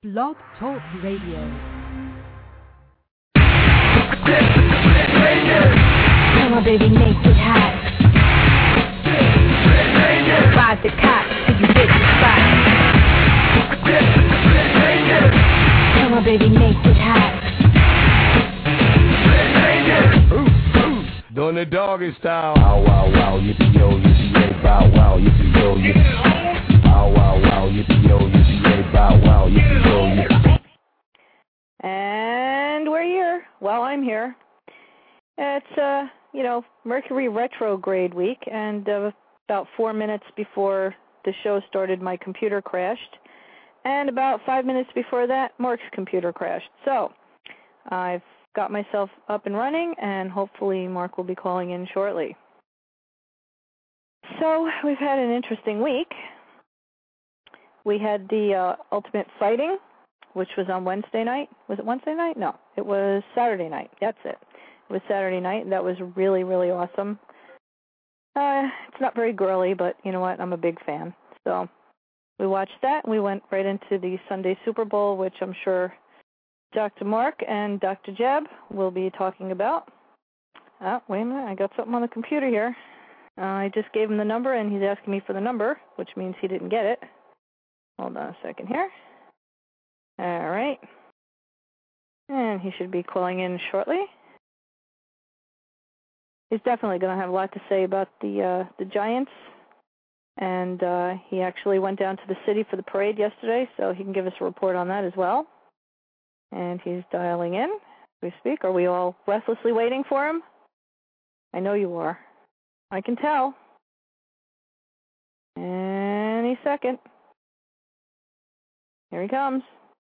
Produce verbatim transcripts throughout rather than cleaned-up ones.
Blog Talk Radio. Come on, baby, make it hot. Ride the cop till you hit the spot. Come on, baby, make it hot. Doing the doggy style. Wow, wow, wow, yippee yo, yippee yay, bow wow, yippee yo, yippee. Wow, wow, wow, yippee yo, yippee yay, bow wow, yippee yo, yippee. And we're here. Well, I'm here. It's, uh, you know, Mercury retrograde week, and uh, about four minutes before the show started, my computer crashed. And about five minutes before that, Mark's computer crashed. So I've got myself up and running, and hopefully Mark will be calling in shortly. So we've had an interesting week. We had the uh, Ultimate Fighting, which was on Wednesday night. Was it Wednesday night? No, it was Saturday night. That's it. It was Saturday night, and that was really, really awesome. Uh, it's not very girly, but you know what? I'm a big fan. So we watched that, and we went right into the Sunday Super Bowl, which I'm sure Doctor Mark and Doctor Jeb will be talking about. Oh, wait a minute. I got something on the computer here. Uh, I just gave him the number, and he's asking me for the number, which means he didn't get it. Hold on a second here. All right. And he should be calling in shortly. He's definitely going to have a lot to say about the uh, the Giants. And uh, he actually went down to the city for the parade yesterday, so he can give us a report on that as well. And he's dialing in as we speak. Are we all breathlessly waiting for him? I know you are. I can tell. Any second. Here he comes.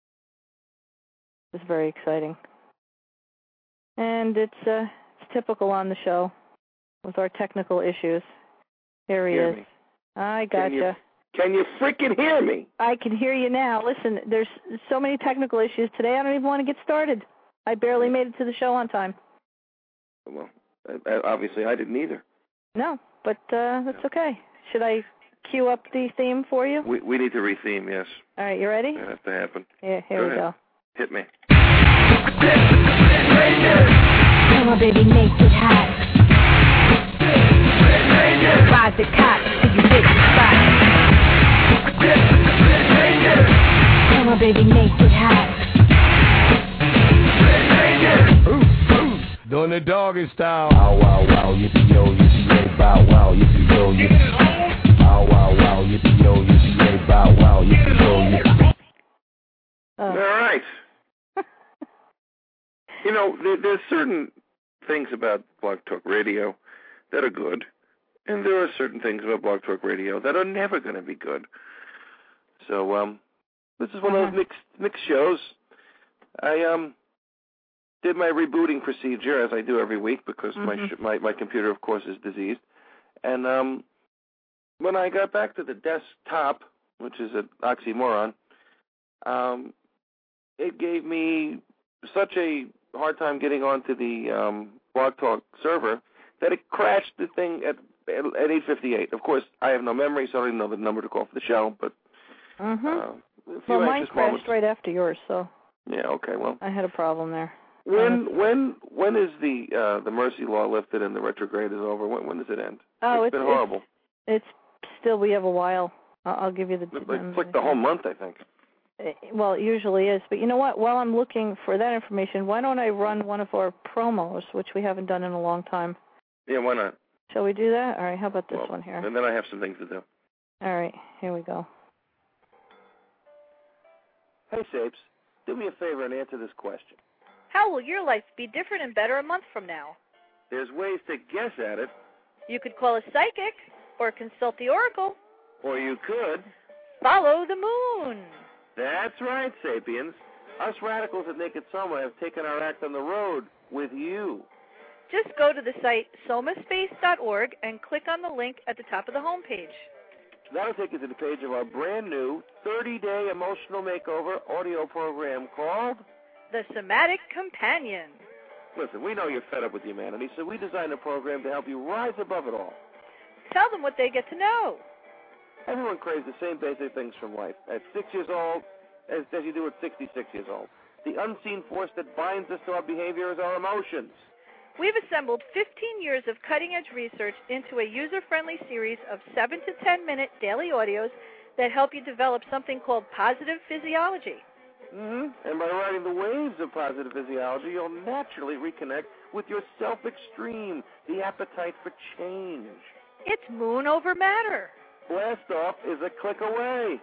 It's very exciting. And it's, uh, it's typical on the show with our technical issues. Here he hear is. Me. I gotcha. Can you, can you freaking hear me? I can hear you now. Listen, there's so many technical issues today, I don't even want to get started. I barely made it to the show on time. Well, obviously I didn't either. No, but uh, that's okay. Should I cue up the theme for you? We we need to re-theme, yes. All right, you ready? That has to happen. Yeah, here go we ahead. go. Hit me. Come on, baby, make it hot. Ride the cop till you hit the spot. Come on, baby, make it hot. Doing the doggy style. Wow, wow, wow, yippee yo, yippee yay, bow wow, yippee yo, yippee. Wow, wow, wow, yippee yo, yippee yay, bow wow, yippee yo, yippee. Oh. All right. You know, there, there's certain things about Blog Talk Radio that are good, and there are certain things about Blog Talk Radio that are never going to be good. So, um, this is one of those mixed mixed shows. I um did my rebooting procedure as I do every week because mm-hmm. my, sh- my my computer, of course, is diseased. And um, when I got back to the desktop, which is an oxymoron, um, it gave me such a hard time getting onto the um, Blog Talk server that it crashed the thing at at eight fifty-eight. Of course, I have no memory, so I don't even know the number to call for the show. But mm-hmm. uh, well, mine crashed moments. right after yours, so yeah, okay, well, I had a problem there. When um, when when is the uh, the mercy law lifted and the retrograde is over? When when does it end? Oh, it's, it's been horrible. It's, it's still we have a while. I'll, I'll give you the. It's like, it's like the whole month, I think. Well, it usually is. But you know what? While I'm looking for that information, why don't I run one of our promos, which we haven't done in a long time? Yeah, why not? Shall we do that? All right, how about this well, one here? And then I have some things to do. All right, here we go. Hey, Sapes, do me a favor and answer this question. How will your life be different and better a month from now? There's ways to guess at it. You could call a psychic or consult the oracle. Or you could follow the moon. That's right, Sapiens. Us radicals at Naked Soma have taken our act on the road with you. Just go to the site soma space dot org and click on the link at the top of the homepage. That'll take you to the page of our brand new thirty-day emotional makeover audio program called The Somatic Companion. Listen, we know you're fed up with humanity, so we designed a program to help you rise above it all. Tell them what they get to know. Everyone craves the same basic things from life. At six years old, as, as you do at sixty-six years old. The unseen force that binds us to our behavior is our emotions. We've assembled fifteen years of cutting-edge research into a user-friendly series of seven to ten minute daily audios that help you develop something called positive physiology. Mm-hmm. And by riding the waves of positive physiology, you'll naturally reconnect with your self-extreme, the appetite for change. It's moon over matter. Blast off is a click away.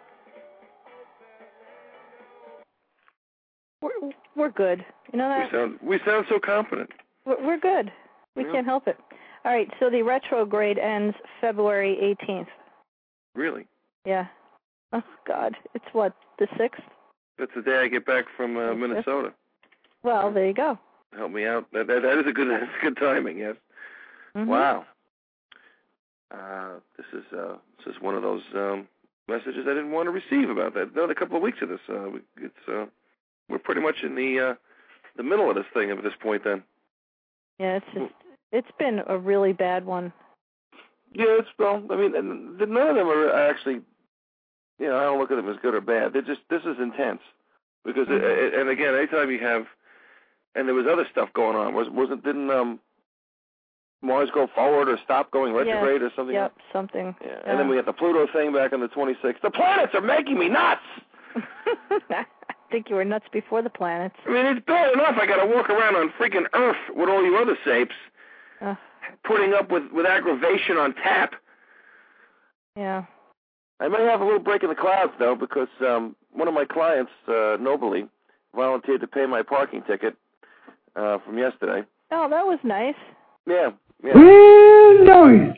We're, we're good. You know that? We sound we sound so confident. We're, we're good. We Yeah. can't help it. All right, so the retrograde ends February eighteenth. Really? Yeah. Oh, God. It's what, the sixth? That's the day I get back from uh, Minnesota. Well, there you go. Help me out. That that, that is a good that's good timing. Yes. Mm-hmm. Wow. Uh, this is uh, this is one of those um, messages I didn't want to receive about that. Another couple of weeks of this. Uh, it's uh, we're pretty much in the uh, the middle of this thing at this point. Then. Yeah, it's just, it's been a really bad one. Yeah, it's well. I mean, and none of them are actually. You know, I don't look at them as good or bad. They're just this is intense because Mm-hmm. it, and again, anytime you have, and there was other stuff going on. Was wasn't didn't um. Mars go forward or stop going retrograde yeah. or something? Yep, something. Yeah. Yeah. And then we had the Pluto thing back on the twenty-sixth. The planets are making me nuts! I think you were nuts before the planets. I mean, it's bad enough I got to walk around on freaking Earth with all you other sapes, Uh, putting up with, with aggravation on tap. yeah. I may have a little break in the clouds, though, because um, one of my clients, uh, nobly, volunteered to pay my parking ticket uh, from yesterday. Oh, that was nice. Yeah. Yeah. Well, no.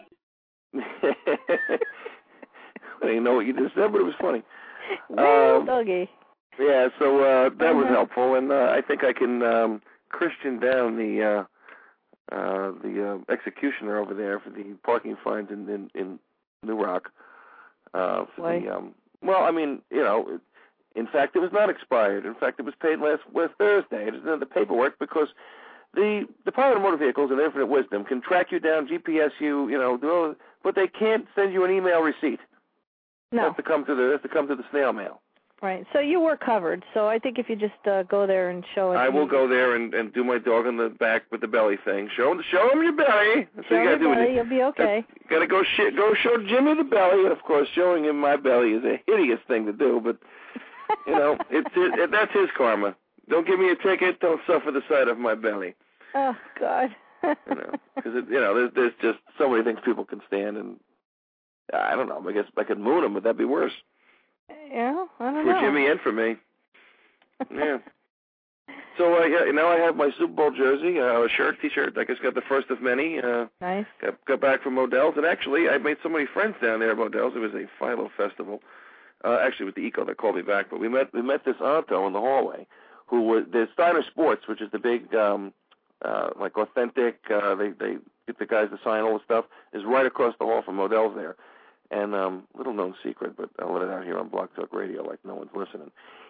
I didn't know what you just said, but it was funny. Well, Um, doggy. Yeah, so uh, that was Uh-huh. helpful, and uh, I think I can um, Christian down the uh, uh, the uh, executioner over there for the parking fines in in, in New Rock. Uh, for Why? the, um, well, I mean, you know, it, in fact, it was not expired. In fact, it was paid last last Thursday. It is in the paperwork because the Department of Motor Vehicles and Infinite Wisdom can track you down, G P S you, you know, do all, but they can't send you an email receipt. It No. has to come to the it has to come to the snail mail. Right. So you were covered. So I think if you just uh, go there and show it. I will go there and, and do my dog on the back with the belly thing. Show show him your belly. That's Show what you gotta your do. belly, you'll be okay. Got to go sh- go show Jimmy the belly, and of course, showing him my belly is a hideous thing to do. But you know, it's it, it, that's his karma. Don't give me a ticket. Don't suffer the sight of my belly. Oh God. You know, because you know, there's there's just so many things people can stand, and I don't know. I guess I could moon him, but that'd be worse Yeah, I don't for know. Jimmy and for me. Yeah. So uh, yeah, now I have my Super Bowl jersey, uh, a shirt, T-shirt. I just got the first of many. Uh, Nice. got, got back from Modell's, and actually I made so many friends down there at Modell's. It was a Philo festival. Uh, actually, with the Eco that called me back, but we met we met this Anto in the hallway, who was the Steiner Sports, which is the big um, uh, like authentic. Uh, they they get the guys to sign all the stuff. Is right across the hall from Modell's there. And um, little known secret, but I'll let it out here on Blog Talk Radio like no one's listening.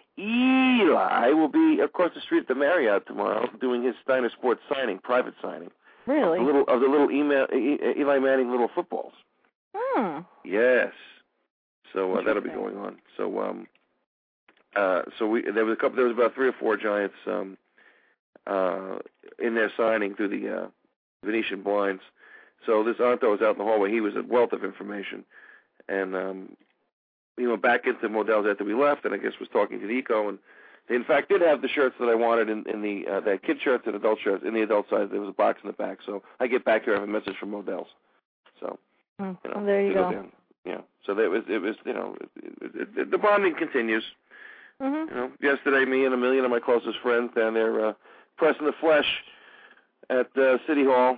Eli will be across the street at the Marriott tomorrow doing his Steiner Sports signing, private signing. Really? Of the little, of the little email, e- Eli Manning little footballs. Hmm. Yes. So uh, that'll be going on. So um, uh, so we there was a couple. There was about three or four Giants um, uh, in there signing through the uh, Venetian blinds. So this Anto was out in the hallway. He was a wealth of information. And um, he went back into Modell's after we left, and I guess was talking to the Eco. And they, in fact, did have the shirts that I wanted in, in the uh, that kid shirts and adult shirts. In the adult size, there was a box in the back. So I get back here, I have a message from Modell's. So Mm. you know, Well, there you to go. down. Yeah. So that was it. Was you know it, it, it, the bonding continues. Mhm. You know, yesterday, me and a million of my closest friends down there uh, pressing the flesh at uh, City Hall.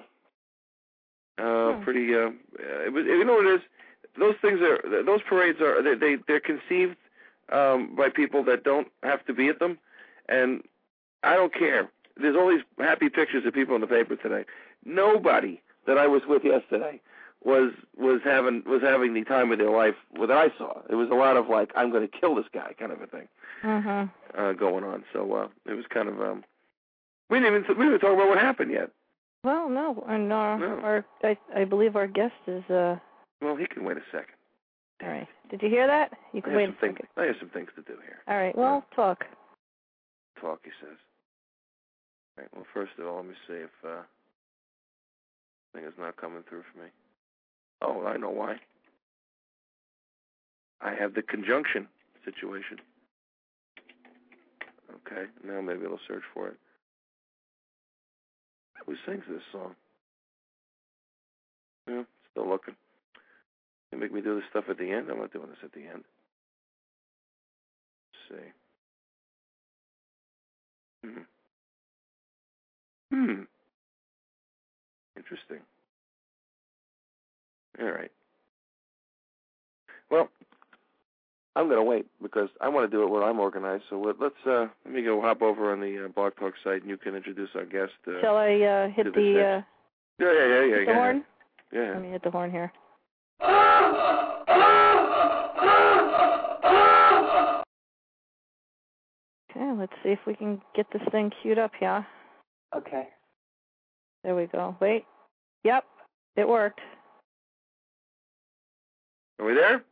Uh, Hmm. Pretty. Uh, it was. You know what it is? Those things are. Those parades are. They. they they're conceived um, by people that don't have to be at them, and I don't care. There's all these happy pictures of people in the paper today. Nobody that I was with yesterday was was having was having the time of their life that I saw. It was a lot of like, I'm going to kill this guy kind of a thing Mhm. uh, going on. So uh, it was kind of. Um, we didn't even we didn't even talk about what happened yet. Well, no, and our, No. our I, I believe our guest is uh Well, he can wait a second. All right. Did you hear that? You I can have, wait. some things, I have some things to do here. All right. Well, yeah. Talk. Talk, he says. All right. Well, first of all, let me see if uh, thing is not coming through for me. Oh, I know why. I have the conjunction situation. Okay. Now maybe it'll search for it. Who sings this song? Yeah, still looking. You make me do this stuff at the end? I'm not doing this at the end. Let's see. Hmm. Hmm. Interesting. All right. Well, I'm going to wait because I want to do it where I'm organized. So let's uh, let me go hop over on the uh, Blog Talk site, and you can introduce our guest. Uh, Shall I uh, hit the, the uh, yeah, yeah, yeah, yeah, hit the yeah. horn? Yeah. Let me hit the horn here. Okay, let's see if we can get this thing queued up here. Okay. There we go. Wait. Yep, it worked. Are we there?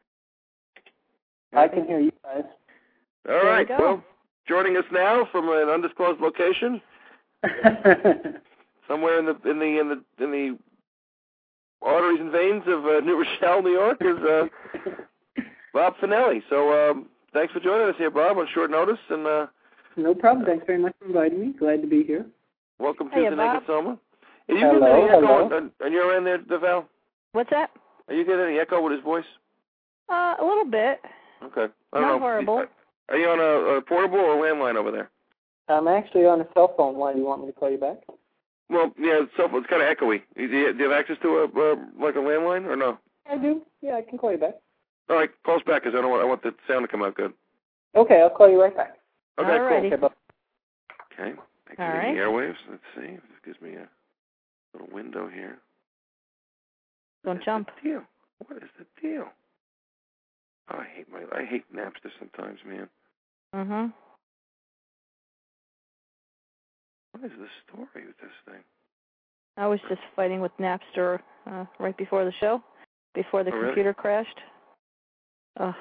I can hear you guys. All there right. We well, joining us now from an undisclosed location, somewhere in the in the in the in the arteries and veins of uh, New Rochelle, New York, is uh, Bob Finelli. So um, thanks for joining us here, Bob, on short notice. And uh, no problem. Thanks very much for inviting me. Glad to be here. Welcome to Hiya, the Bob. Naked Soma. Are you Hello, getting any echo hello. on, on your end there, DeVal? What's that? Are you getting any echo with his voice? Uh, a little bit. Okay. I don't Not know. horrible. Are you on a, a portable or landline over there? I'm actually on a cell phone. Why do you want me to call you back? Well, yeah, it's, cell phone, it's kind of echoey. Do you, do you have access to a uh, like a landline or no? I do. Yeah, I can call you back. All right, call us back because I don't want I want the sound to come out good. Okay, I'll call you right back. Okay, Alrighty. cool. Okay, Okay, back All to right. the airwaves. Let's see. This gives me a little window here. Don't What is jump. the deal? What is the deal? Oh, I hate my I hate Napster sometimes, man. Mm-hmm. What is the story with this thing? I was just fighting with Napster uh, right before the show, before the Oh, really? computer crashed. Ugh.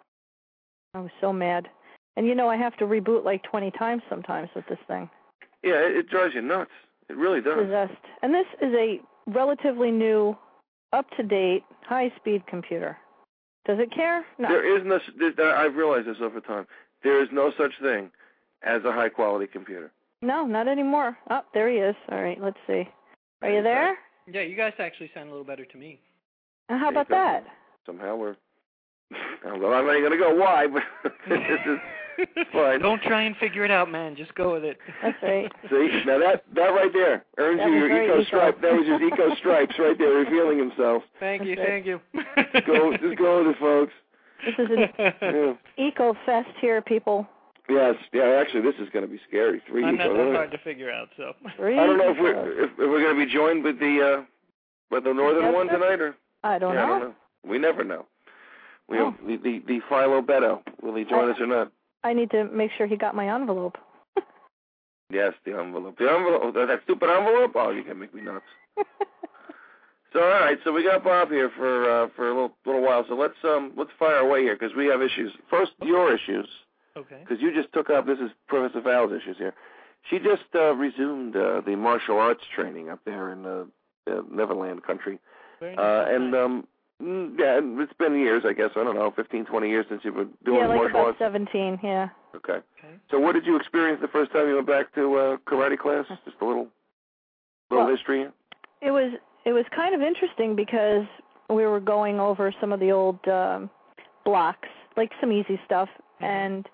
I was so mad. And you know, I have to reboot like twenty times sometimes with this thing. Yeah, it, it drives you nuts. It really does. Possessed. And this is a relatively new, up-to-date, high-speed computer. Does it care? No. There is no. There, I've realized this over time. There is no such thing as a high-quality computer. No, not anymore. Oh, there he is. All right, let's see. Are you there? Yeah, you guys actually sound a little better to me. Uh, how There you about go. that? Somehow we're. I'm not going to go why, but this is fine. Don't try and figure it out, man. Just go with it. That's right. See, now that that right there earns That you was your very eco eco. stripe. That was his eco stripes right there, revealing himself. Thank you, That's thank you. Just go, just go with it, folks. This is an Yeah. eco fest here, people. Yes, yeah. Actually, this is going to be scary. Three. I'm not eco. that hard to figure out, so. Three I don't know if eco. we're if, if we're going to be joined with the uh, with the northern Yes, one sir. tonight, or I don't yeah, know. I don't know. We never know. We Oh. the, the the Philo Beto. Will he join I- us or not? I need to make sure he got my envelope. Yes, the envelope. The envelope. That stupid envelope. Oh, you can make me nuts. So all right, so we got Bob here for uh, for a little little while. So let's um let's fire away here because we have issues. First, your issues, Okay. because you just took up. This is Professor Val's issues here. She just uh, resumed uh, the martial arts training up there in uh, uh, Neverland country, Very uh, nice. and um mm, yeah, it's been years, I guess. I don't know, fifteen, twenty years since you've been doing yeah, like martial about arts. seventeen, yeah. Okay. Okay. So what did you experience the first time you went back to uh, karate class? Just a little little Well, history. It was it was kind of interesting because we were going over some of the old um, blocks, like some easy stuff, Mm-hmm. and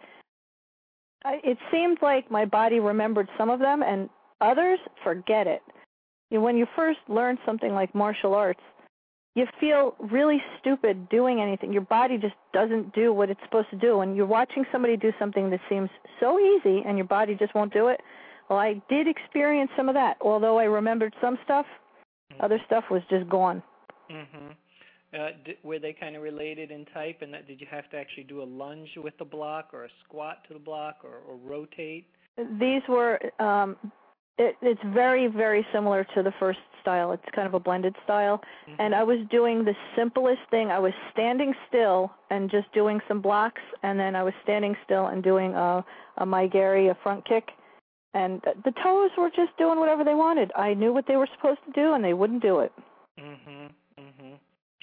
I, it seemed like my body remembered some of them, and others, forget it. You know, when you first learn something like martial arts, you feel really stupid doing anything. Your body just doesn't do what it's supposed to do, and you're watching somebody do something that seems so easy, and your body just won't do it. Well, I did experience some of that. Although I remembered some stuff, Mm-hmm. other stuff was just gone. Mhm. Uh, d- were they kind of related in type, and that did you have to actually do a lunge with the block, or a squat to the block, or, or rotate? These were, um, it, it's very, very similar to the first style. It's kind of a blended style. Mm-hmm. And I was doing the simplest thing. I was standing still and just doing some blocks, and then I was standing still and doing a, a Maigeri, a front kick. And the toes were just doing whatever they wanted. I knew what they were supposed to do, and they wouldn't do it. Mhm. Mhm.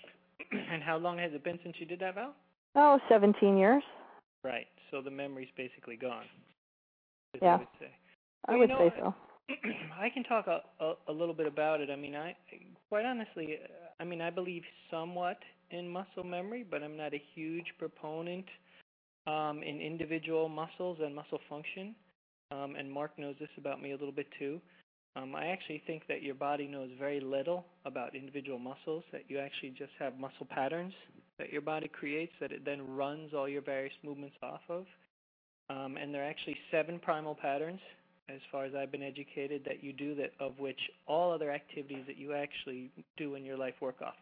And how long has it been since you did that, Val? Oh, seventeen years. Right. So the memory's basically gone. As Yeah. I would say. I Well, would you know, say so. I can talk a, a, a little bit about it. I mean, I quite honestly, I mean, I believe somewhat in muscle memory, but I'm not a huge proponent um, in individual muscles and muscle function. Um, and Mark knows this about me a little bit too. Um, I actually think that your body knows very little about individual muscles, that you actually just have muscle patterns that your body creates that it then runs all your various movements off of. Um, and there are actually seven primal patterns, as far as I've been educated, that you do, that of which all other activities that you actually do in your life work off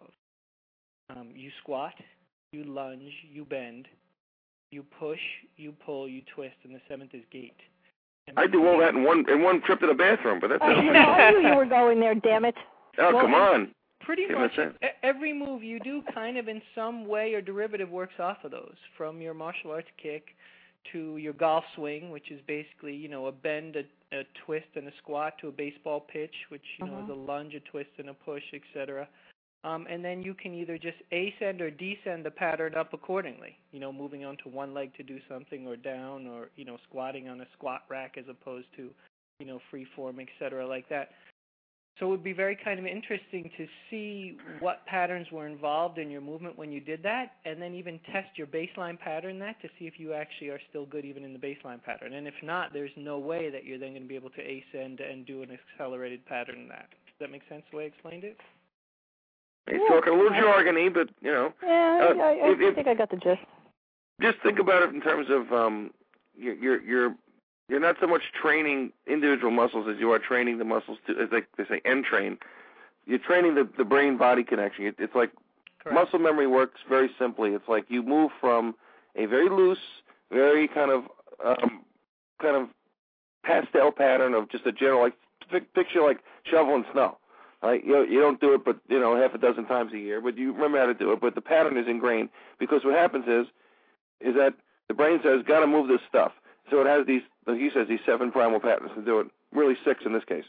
of. Um, you squat, you lunge, you bend, you push, you pull, you twist, and the seventh is gait. And I do all that in one in one trip to the bathroom, but that's I, you know, I knew you were going there, damn it. oh, Well, come on. Pretty Give much us that. e- every move you do kind of in some way or derivative works off of those, from your martial arts kick to your golf swing, which is basically, you know, a bend, a, a twist, and a squat, to a baseball pitch, which, you know, Uh-huh. is a lunge, a twist, and a push, et cetera. Um, and then you can either just ascend or descend the pattern up accordingly, you know, moving onto one leg to do something, or down, or, you know, squatting on a squat rack as opposed to, you know, free form, et cetera, like that. So it would be very kind of interesting to see what patterns were involved in your movement when you did that, and then even test your baseline pattern that to see if you actually are still good even in the baseline pattern. And if not, there's no way that you're then going to be able to ascend and do an accelerated pattern in that. Does that make sense the way I explained it? He's Yeah. talking a little jargony, but, you know. Yeah, Uh, I, I, I if- if- think I got the gist. Just think about it in terms of um, you're, you're, you're You're not so much training individual muscles as you are training the muscles to, as like they say, end train. You're training the, the brain-body connection. It, it's like Correct. muscle memory works very simply. It's like you move from a very loose, very kind of um, kind of pastel pattern of just a general, like picture like shoveling snow. Right? You you don't do it, but you know half a dozen times a year, but you remember how to do it. But the pattern is ingrained because what happens is is that the brain says, got to move this stuff. So it has these, like he says, these seven primal patterns to do it, really six in this case.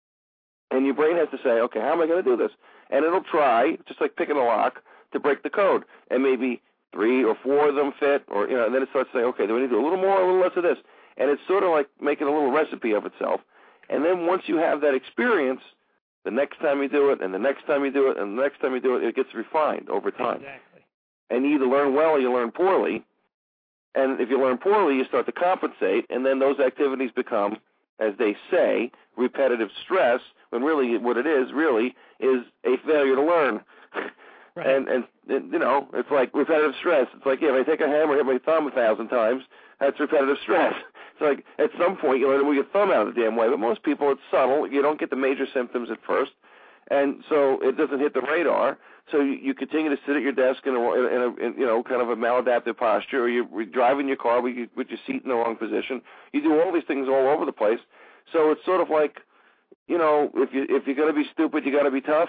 And your brain has to say, okay, how am I going to do this? And it'll try, just like picking a lock, to break the code. And maybe three or four of them fit, or, you know, and then it starts saying, okay, do we need to do a little more, a little less of this? And it's sort of like making a little recipe of itself. And then once you have that experience, the next time you do it, and the next time you do it, and the next time you do it, it gets refined over time. Exactly. And you either learn well or you learn poorly. And if you learn poorly, you start to compensate, and then those activities become, as they say, repetitive stress, when really what it is, really, is a failure to learn. Right. And, and, and, you know, it's like repetitive stress. It's like, yeah, if I take a hammer and hit my thumb a thousand times, that's repetitive stress. It's like, at some point, you learn to move your thumb out of the damn way. But most people, it's subtle. You don't get the major symptoms at first. And so it doesn't hit the radar. So you, you continue to sit at your desk in a, in a in, you know, kind of a maladaptive posture, or you're driving your car with, you, with your seat in the wrong position. You do all these things all over the place. So it's sort of like, you know, if you if you're going to be stupid, you got to be tough.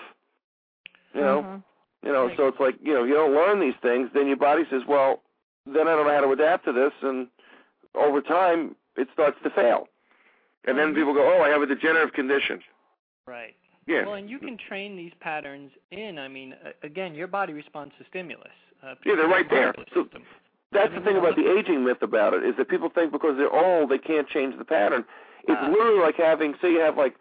You know, Mm-hmm. you know. Right. So it's like, you know, you don't learn these things, then your body says, well, then I don't know how to adapt to this, and over time it starts to fail. And then people go, oh, I have a degenerative condition. Right. Yeah. Well, and you can train these patterns in, I mean, uh, again, your body responds to stimulus. Uh, Yeah, they're right there. nervous So system. that's I the mean, thing you know, about the aging myth about it, is that people think because they're old they can't change the pattern. It's Ah. literally like having, say you have like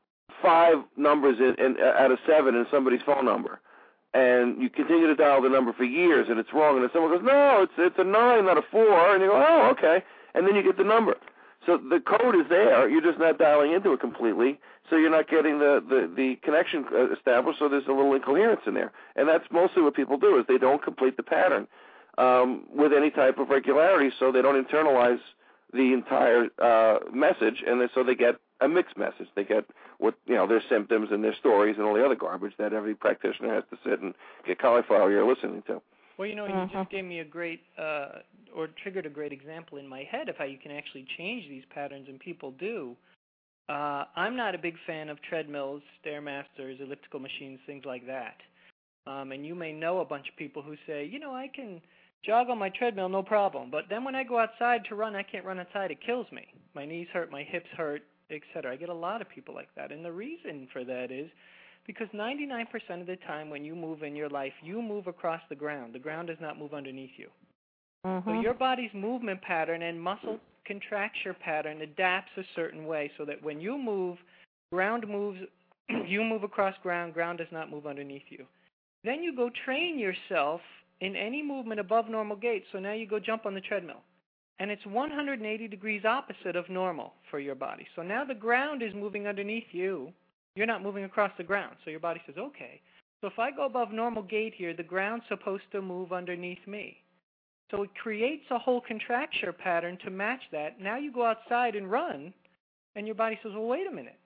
five numbers in, in, out of seven in somebody's phone number, and you continue to dial the number for years and it's wrong, and then someone goes, no, it's it's a nine, not a four, and you go, oh, okay, and then you get the number. So the code is there, you're just not dialing into it completely, so you're not getting the, the, the connection established, so there's a little incoherence in there. And that's mostly what people do, is they don't complete the pattern um, with any type of regularity, so they don't internalize the entire uh, message, and then, so they get a mixed message. They get what, you know, their symptoms and their stories and all the other garbage that every practitioner has to sit and get cauliflower ear listening to. Well, you know, Uh-huh. you just gave me a great, uh, or triggered a great example in my head of how you can actually change these patterns, and people do. Uh, I'm not a big fan of treadmills, Stairmasters, elliptical machines, things like that. Um, and you may know a bunch of people who say, you know, I can jog on my treadmill, no problem. But then when I go outside to run, I can't run outside. It kills me. My knees hurt, my hips hurt, et cetera. I get a lot of people like that. And the reason for that is because ninety-nine percent of the time when you move in your life, you move across the ground. The ground does not move underneath you. Mm-hmm. So your body's movement pattern and muscle contracture pattern adapts a certain way so that when you move, ground moves, you move across ground, ground does not move underneath you. Then you go train yourself in any movement above normal gait. So now you go jump on the treadmill. And it's one hundred eighty degrees opposite of normal for your body. So now the ground is moving underneath you. You're not moving across the ground. So your body says, okay, so if I go above normal gait here, the ground's supposed to move underneath me. So it creates a whole contracture pattern to match that. Now you go outside and run, and your body says, well, wait a minute.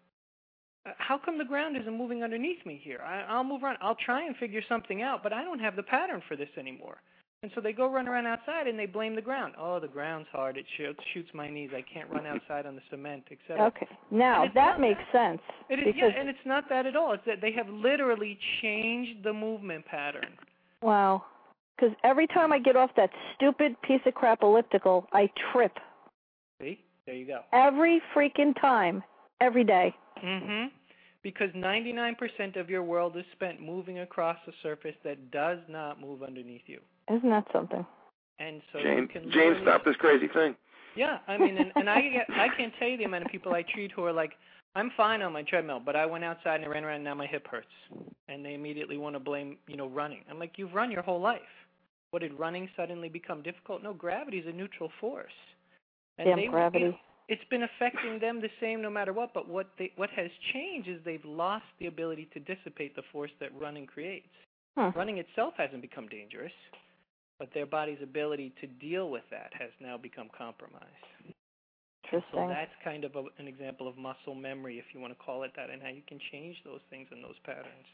How come the ground isn't moving underneath me here? I, I'll move around. I'll try and figure something out, but I don't have the pattern for this anymore. And so they go run around outside, and they blame the ground. Oh, the ground's hard. It shoots, shoots my knees. I can't run outside on the cement, et cetera. Okay. Now, that makes sense. It is, yeah, and it's not that at all. It's that they have literally changed the movement pattern. Wow. Because every time I get off that stupid piece of crap elliptical, I trip. See? There you go. Every freaking time. Every day. Mm-hmm. Because ninety-nine percent of your world is spent moving across a surface that does not move underneath you. Isn't that something? And so Jane, you can Jane, stop this crazy thing. Yeah, I mean, and, and I get, I can't tell you the amount of people I treat who are like, I'm fine on my treadmill, but I went outside and I ran around and now my hip hurts. And they immediately want to blame, you know, running. I'm like, you've run your whole life. What, did running suddenly become difficult? No, gravity is a neutral force. And Damn they, gravity. It, it's been affecting them the same no matter what, but what they, what has changed is they've lost the ability to dissipate the force that running creates. Huh. Running itself hasn't become dangerous, but their body's ability to deal with that has now become compromised. Interesting. So that's kind of a, an example of muscle memory, if you want to call it that, and how you can change those things and those patterns.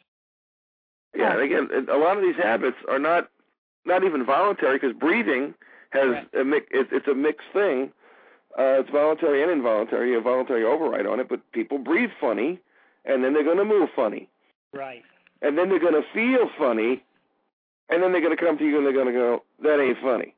Yeah, and again, a lot of these habits are not not even voluntary because breathing has Correct. a mix. It's, it's a mixed thing. Uh, it's voluntary and involuntary. You have voluntary override on it, but people breathe funny, and then they're going to move funny. Right. And then they're going to feel funny, and then they're going to come to you and they're going to go, that ain't funny.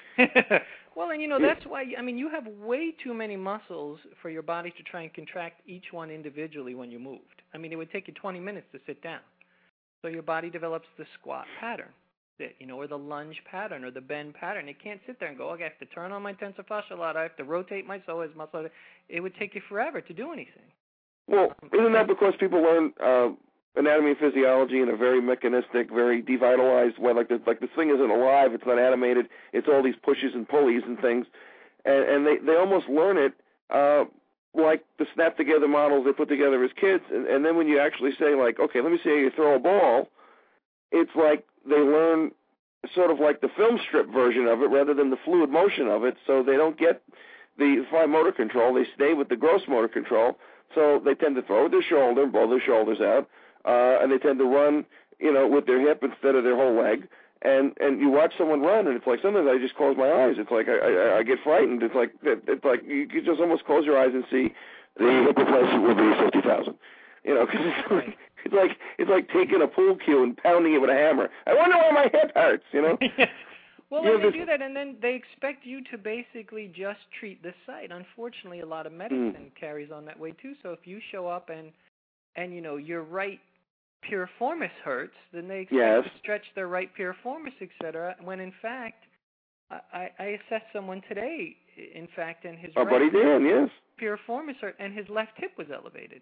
Well, and you know, that's why, I mean, you have way too many muscles for your body to try and contract each one individually when you moved. I mean, it would take you twenty minutes to sit down. So your body develops the squat pattern, you know, or the lunge pattern or the bend pattern. It can't sit there and go, okay, I have to turn on my tensor fasciae lata, I have to rotate my psoas muscle. It would take you forever to do anything. Well, isn't that because people learn uh, anatomy and physiology in a very mechanistic, very devitalized way? Like the, like this thing isn't alive, it's not animated, it's all these pushes and pulleys and things. And, and they, they almost learn it uh, like the snap-together models they put together as kids. And, and then when you actually say, like, okay, let me see how you throw a ball, it's like they learn sort of like the film strip version of it rather than the fluid motion of it, so they don't get the fine motor control. They stay with the gross motor control, so they tend to throw with their shoulder and blow their shoulders out, uh, and they tend to run, you know, with their hip instead of their whole leg. And and you watch someone run, and it's like sometimes I just close my eyes. It's like I, I, I get frightened. It's like it's like you could just almost close your eyes and see the hip replacement will be fifty thousand. You know, because it's like it's like it's like taking a pool cue and pounding it with a hammer. I wonder why my hip hurts. You know. Well, you and know, they do that, and then they expect you to basically just treat the site. Unfortunately, a lot of medicine mm. carries on that way too. So if you show up and and you know your right piriformis hurts, then they expect yes. to stretch their right piriformis, et cetera. When in fact, I, I assessed someone today, in fact, and his Our right buddy Dan, yes. piriformis hurt, and his left hip was elevated.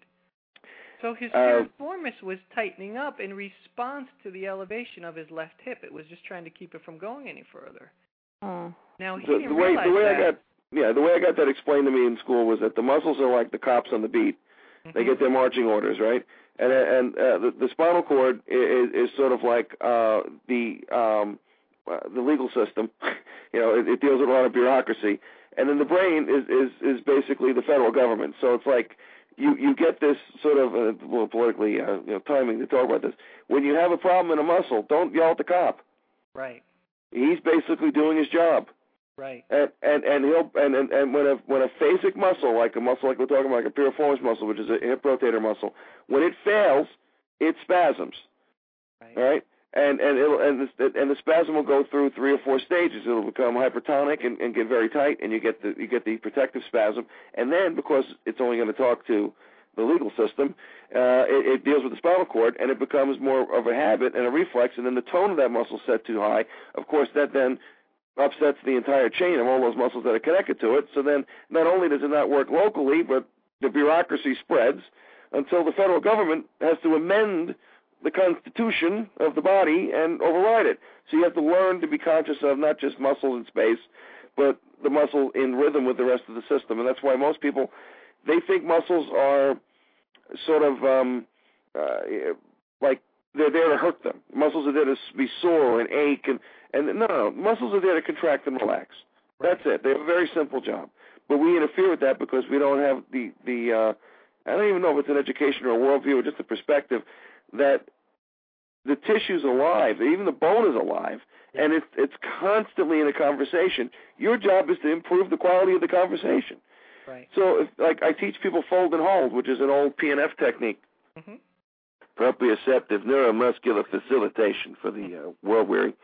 So his uh, piriformis was tightening up in response to the elevation of his left hip. It was just trying to keep it from going any further. Uh, now he the, didn't the way realize the way that. I got yeah the way I got that explained to me in school was that the muscles are like the cops on the beat. Mm-hmm. They get their marching orders, right? And and uh, the, the spinal cord is, is sort of like uh, the um, uh, the legal system. You know, it, it deals with a lot of bureaucracy, and then the brain is, is, is basically the federal government. So it's like you, you get this sort of uh, well politically uh, you know, timing to talk about this. When you have a problem in a muscle, don't yell at the cop. Right. He's basically doing his job. Right. And and and he'll and, and and when a when a phasic muscle, like a muscle like we're talking about, like a piriformis muscle, which is a hip rotator muscle, when it fails, it spasms. Right. All right. And and it'll and the, and the spasm will go through three or four stages. It'll become hypertonic and, and get very tight, and you get the you get the protective spasm. And then, because it's only going to talk to the legal system, uh, it, it deals with the spinal cord, and it becomes more of a habit and a reflex. And then the tone of that muscle set too high. Of course, that then upsets the entire chain of all those muscles that are connected to it. So then, not only does it not work locally, but the bureaucracy spreads until the federal government has to amend the constitution of the body and override it. So you have to learn to be conscious of not just muscle in space, but the muscle in rhythm with the rest of the system. And that's why most people, they think muscles are sort of um, uh, like they're there to hurt them. Muscles are there to be sore and ache. And, and no, no, muscles are there to contract and relax. Right. That's it. They have a very simple job. But we interfere with that because we don't have the, the uh, I don't even know if it's an education or a worldview or just a perspective that the tissue's alive, even the bone is alive, and it's it's constantly in a conversation. Your job is to improve the quality of the conversation. Right. So, if, like I teach people fold and hold, which is an old P N F technique, mm-hmm. proprioceptive neuromuscular facilitation for the uh, world weary.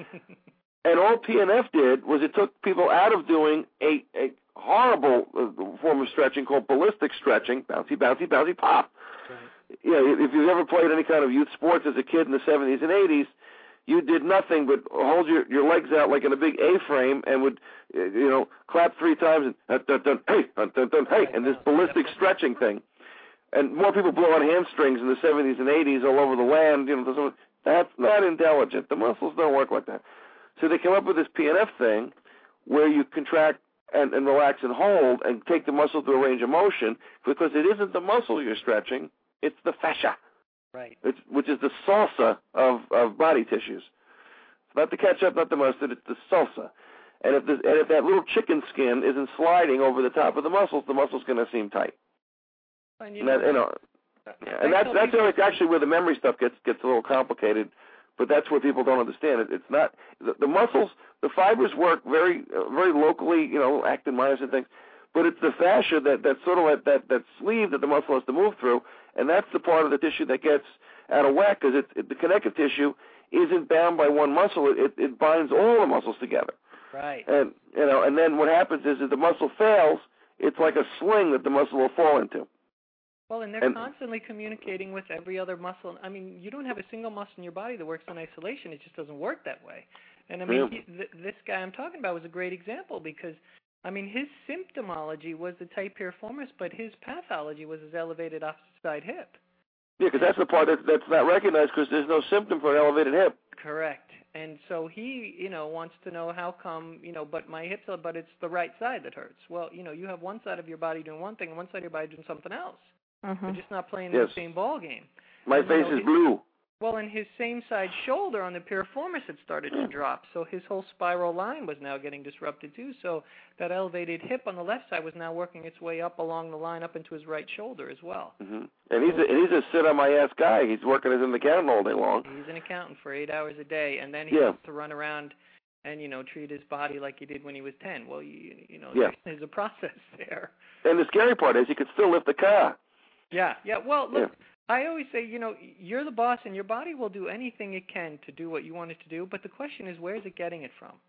And all P N F did was it took people out of doing a, a horrible uh, form of stretching called ballistic stretching, bouncy, bouncy, bouncy, pop. Right. You know, if you've ever played any kind of youth sports as a kid in the seventies and eighties, you did nothing but hold your, your legs out like in a big A-frame and would, you know, clap three times and dun, dun, dun, hey, dun, dun, dun, hey, and this ballistic stretching thing. And more people blow on hamstrings in the seventies and eighties all over the land. You know, that's not intelligent. The muscles don't work like that. So they came up with this P N F thing where you contract and, and relax and hold and take the muscle to a range of motion, because it isn't the muscle you're stretching. It's the fascia, right? It's, which is the salsa of, of body tissues. It's not the ketchup, not the mustard. It's the salsa. And if, the, and if that little chicken skin isn't sliding over the top of the muscles, the muscle's going to seem tight. And, you and, know, that, you know, and that's that's really actually where the memory stuff gets gets a little complicated. But that's where people don't understand it. It's not the, the muscles, the fibers work very uh, very locally, you know, actin minus and things. But it's the fascia that that sort of like that that sleeve that the muscle has to move through. And that's the part of the tissue that gets out of whack, because it, it, the connective tissue isn't bound by one muscle. It, it, it binds all the muscles together. Right. And you know, and then what happens is, if the muscle fails, it's like a sling that the muscle will fall into. Well, and they're and, constantly communicating with every other muscle. I mean, you don't have a single muscle in your body that works in isolation. It just doesn't work that way. And I mean, yeah. he, th- this guy I'm talking about was a great example, because I mean, his symptomology was the tight piriformis, but his pathology was his elevated opposite side hip. Yeah, because that's the part that, that's not recognized, because there's no symptom for an elevated hip. Correct. And so he, you know, wants to know how come, you know, but my hips, but it's the right side that hurts. Well, you know, you have one side of your body doing one thing and one side of your body doing something else. Mm-hmm. They're just not playing yes. the same ball game. My and, face you know, is his, blue. Well, and his same side shoulder on the piriformis had started to drop, so his whole spiral line was now getting disrupted too. So that elevated hip on the left side was now working its way up along the line up into his right shoulder as well. Mm-hmm. And he's a, and he's a sit-on-my-ass guy. He's working as an accountant all day long. He's an accountant for eight hours a day, and then he yeah. has to run around and, you know, treat his body like he did when he was ten. Well, you, you know, yeah. there's a process there. And the scary part is, he could still lift the car. Yeah, yeah. Well, look, yeah. I always say, you know, you're the boss, and your body will do anything it can to do what you want it to do, but the question is, where is it getting it from?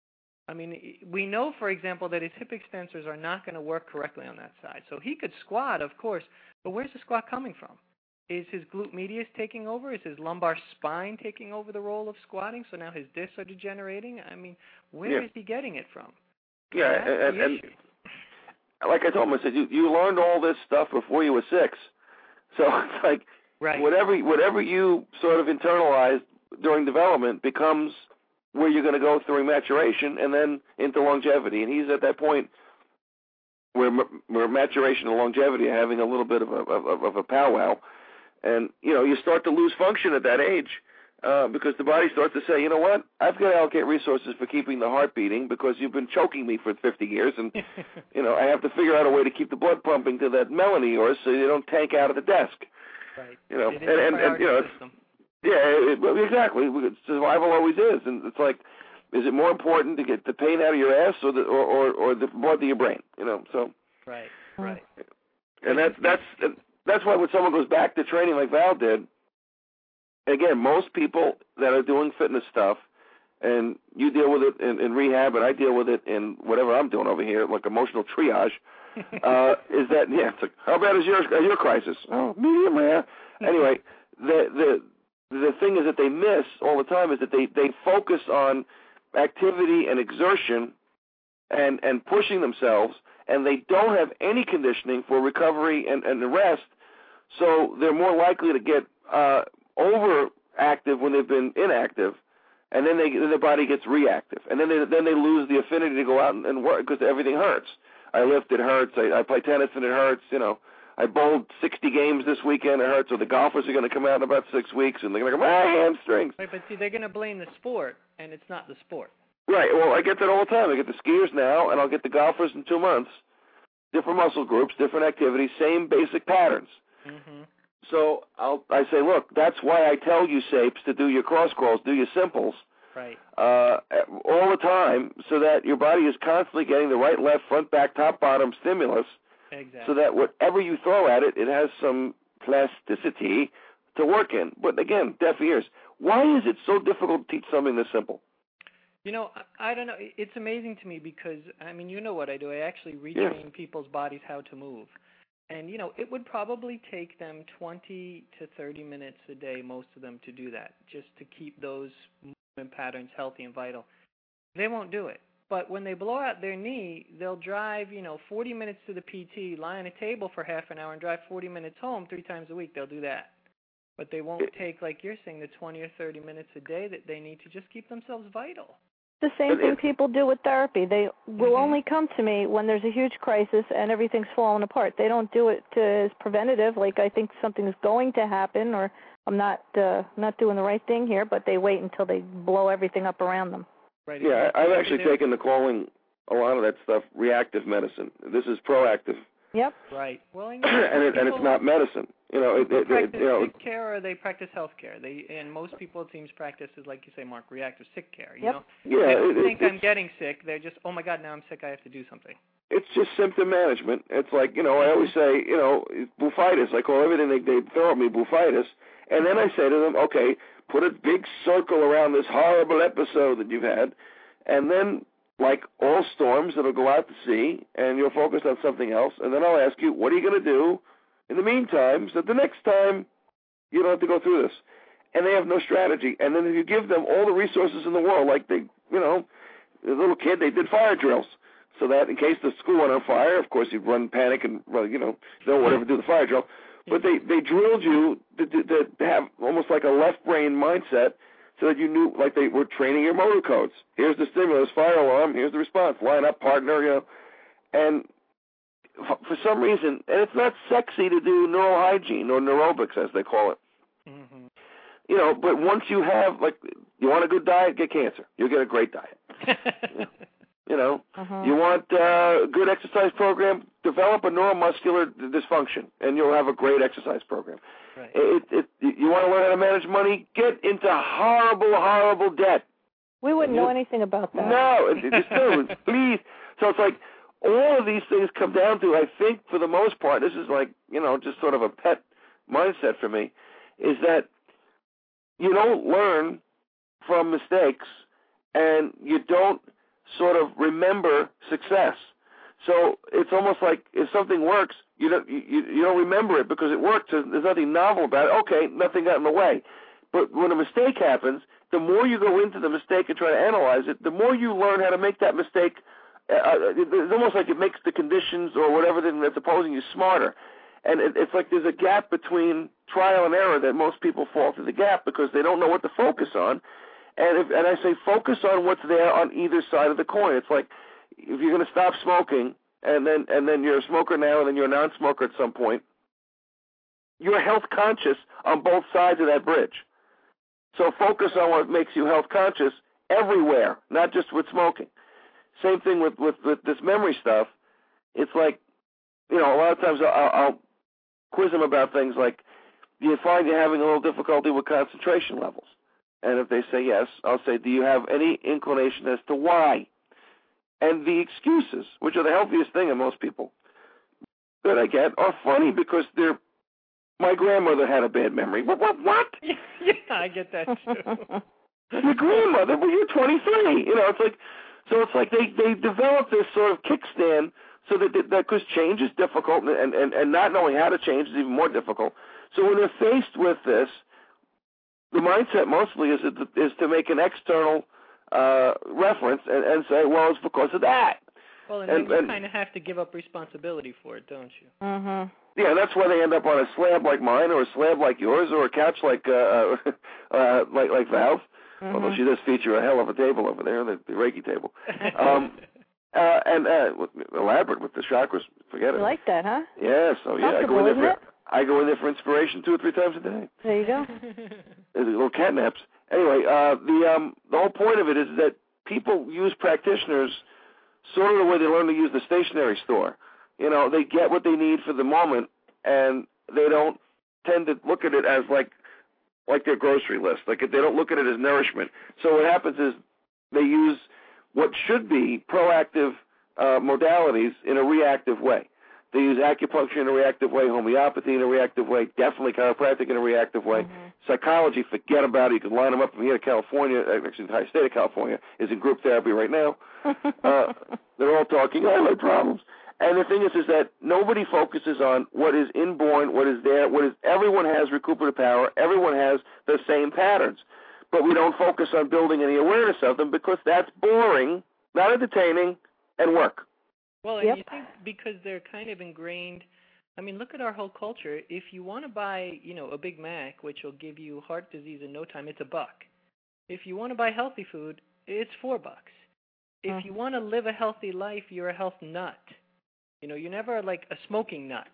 I mean, we know, for example, that his hip extensors are not going to work correctly on that side. So he could squat, of course, but where's the squat coming from? Is his glute medius taking over? Is his lumbar spine taking over the role of squatting? So now his discs are degenerating? I mean, where yeah. is he getting it from? Yeah, That's and, the and issue. like I told him, I said, you, you learned all this stuff before you were six. So it's like, right. whatever whatever you sort of internalized during development becomes where you're going to go through maturation and then into longevity. And he's at that point where, where maturation and longevity are having a little bit of a, of, of a powwow. And, you know, you start to lose function at that age uh, because the body starts to say, you know what, I've got to allocate resources for keeping the heart beating because you've been choking me for fifty years. And, you know, I have to figure out a way to keep the blood pumping to that melon of yours so you don't tank out of the desk. Right. You know, It and, is a and, and, you know, system. yeah, it, exactly. Survival always is. And it's like, Is it more important to get the pain out of your ass or the or or, or the blood to your brain? You know, so right, right. And that's that's that's why when someone goes back to training like Val did, again, most people that are doing fitness stuff, and you deal with it in, in rehab, and I deal with it in whatever I'm doing over here, like emotional triage. uh, is that yeah? It's like, how bad is your your crisis? Oh, medium rare. Anyway, the the the thing is that they miss all the time is that they, they focus on activity and exertion and and pushing themselves, and they don't have any conditioning for recovery and, and rest, so they're more likely to get uh, overactive when they've been inactive, and then they then their body gets reactive, and then they then they lose the affinity to go out and, and work because everything hurts. I lift, it hurts. I, I play tennis, and it hurts. You know, I bowled sixty games this weekend, it hurts. So the golfers are going to come out in about six weeks, and they're going to go, my hamstrings. Right, but see, they're going to blame the sport, and it's not the sport. Right. Well, I get that all the time. I get the skiers now, and I'll get the golfers in two months. Different muscle groups, different activities, same basic patterns. Mm-hmm. So I'll I say, look, that's why I tell you, Sapes, to do your cross crawls, do your simples. Right. Uh, all the time, so that your body is constantly getting the right, left, front, back, top, bottom stimulus. Exactly. So that whatever you throw at it, it has some plasticity to work in. But again, deaf ears. Why is it so difficult to teach something this simple? You know, I, I don't know. It's amazing to me because, I mean, you know what I do. I actually retrain yeah. people's bodies how to move. And, you know, it would probably take them twenty to thirty minutes a day, most of them, to do that, just to keep those movement patterns healthy and vital. They won't do it. But when they blow out their knee, they'll drive, you know, forty minutes to the P T, lie on a table for half an hour, and drive forty minutes home three times a week. They'll do that. But they won't take, like you're saying, the twenty or thirty minutes a day that they need to just keep themselves vital. The same thing people do with therapy. They will mm-hmm. only come to me when there's a huge crisis and everything's falling apart. They don't do it to, as preventative, like I think something's going to happen or I'm not uh, not doing the right thing here, but they wait until they blow everything up around them. Right. Yeah, I've actually taken to calling a lot of that stuff reactive medicine. This is proactive. Yep. Right. Well, I know and it, and it's not medicine. You know, it, it, practice it, you know, sick care or they practice health care. They and most people it seems practice is like you say, Mark, reactive sick care. You yep. know, yeah, they don't it, think it, I'm getting sick. They're just, oh my God, now I'm sick. I have to do something. It's just symptom management. It's like, you know, I always say, you know, bufitis. I call everything they, they throw at me bufitis, and then I say to them, okay, put a big circle around this horrible episode that you've had, and then, like all storms, it'll go out to sea, and you'll focus on something else, and then I'll ask you, what are you going to do in the meantime so that the next time you don't have to go through this? And they have no strategy. And then if you give them all the resources in the world, like they, you know, the little kid, they did fire drills, so that in case the school went on fire, of course, you'd run panic and, well, you know, no whatever, do the fire drill. But they, they drilled you to, to, to have almost like a left brain mindset, so that you knew, like they were training your motor codes. Here's the stimulus, fire alarm, here's the response, line up, partner, you know. And f- for some reason, and it's not sexy to do neurohygiene or neurobics, as they call it. Mm-hmm. You know, but once you have, like, you want a good diet, get cancer. You'll get a great diet. you, you know, uh-huh. you want uh, a good exercise program, develop a neuromuscular dysfunction, and you'll have a great exercise program. Right. It, it, you want to learn how to manage money? Get into horrible, horrible debt. We wouldn't know anything about that. No, just do, please. So it's like all of these things come down to, I think, for the most part, this is like, you know, just sort of a pet mindset for me, is that you don't learn from mistakes and you don't sort of remember success. So it's almost like if something works, you don't you, you don't remember it because it worked. So there's nothing novel about it. Okay, nothing got in the way. But when a mistake happens, the more you go into the mistake and try to analyze it, the more you learn how to make that mistake. Uh, it's almost like it makes the conditions or whatever that's opposing you smarter. And it, it's like there's a gap between trial and error that most people fall through the gap because they don't know what to focus on. And if, and I say focus on what's there on either side of the coin. It's like if you're going to stop smoking and then and then you're a smoker now and then you're a non-smoker at some point, you're health conscious on both sides of that bridge. So focus on what makes you health conscious everywhere, not just with smoking. Same thing with, with, with this memory stuff. It's like, you know, a lot of times I'll, I'll quiz them about things like, do you find you're having a little difficulty with concentration levels? And if they say yes, I'll say, do you have any inclination as to why? And the excuses, which are the healthiest thing in most people that I get, are funny because they're, my grandmother had a bad memory. What, what, what? Yeah, I get that too. Your grandmother, well, you're twenty-three. You know, it's like, so it's like they, they develop this sort of kickstand so that, that, because change is difficult and, and, and not knowing how to change is even more difficult. So when they're faced with this, the mindset mostly is, is to make an external uh, reference and, and say, well, it's because of that. Well, and, and then you and, kind of have to give up responsibility for it, don't you? Mhm. Yeah, that's why they end up on a slab like mine, or a slab like yours, or a couch like uh, uh, like like Val's. Mm-hmm. Although she does feature a hell of a table over there, the, the Reiki table. Um, uh, and uh, elaborate with the chakras. Forget it. You like that, huh? Yeah, so yeah, I go in there for it? I go in there for inspiration two or three times a day. There you go. There's little cat naps. Anyway, uh, the um, the whole point of it is that people use practitioners sort of the way they learn to use the stationery store. You know, they get what they need for the moment, and they don't tend to look at it as like like their grocery list. Like they don't look at it as nourishment. So what happens is they use what should be proactive uh, modalities in a reactive way. They use acupuncture in a reactive way, homeopathy in a reactive way, definitely chiropractic in a reactive way. Mm-hmm. Psychology, forget about it. You can line them up from here to California. Actually, the entire state of California is in group therapy right now. uh, they're all talking, oh, my problems. And the thing is, is that nobody focuses on what is inborn, what is there, what is, everyone has recuperative power, everyone has the same patterns. But we don't focus on building any awareness of them because that's boring, not entertaining, and work. Well, and yep. you think because they're kind of ingrained, I mean, look at our whole culture. If you want to buy, you know, a Big Mac, which will give you heart disease in no time, it's a buck. If you want to buy healthy food, it's four bucks. If mm. you want to live a healthy life, you're a health nut. You know, you're never like a smoking nut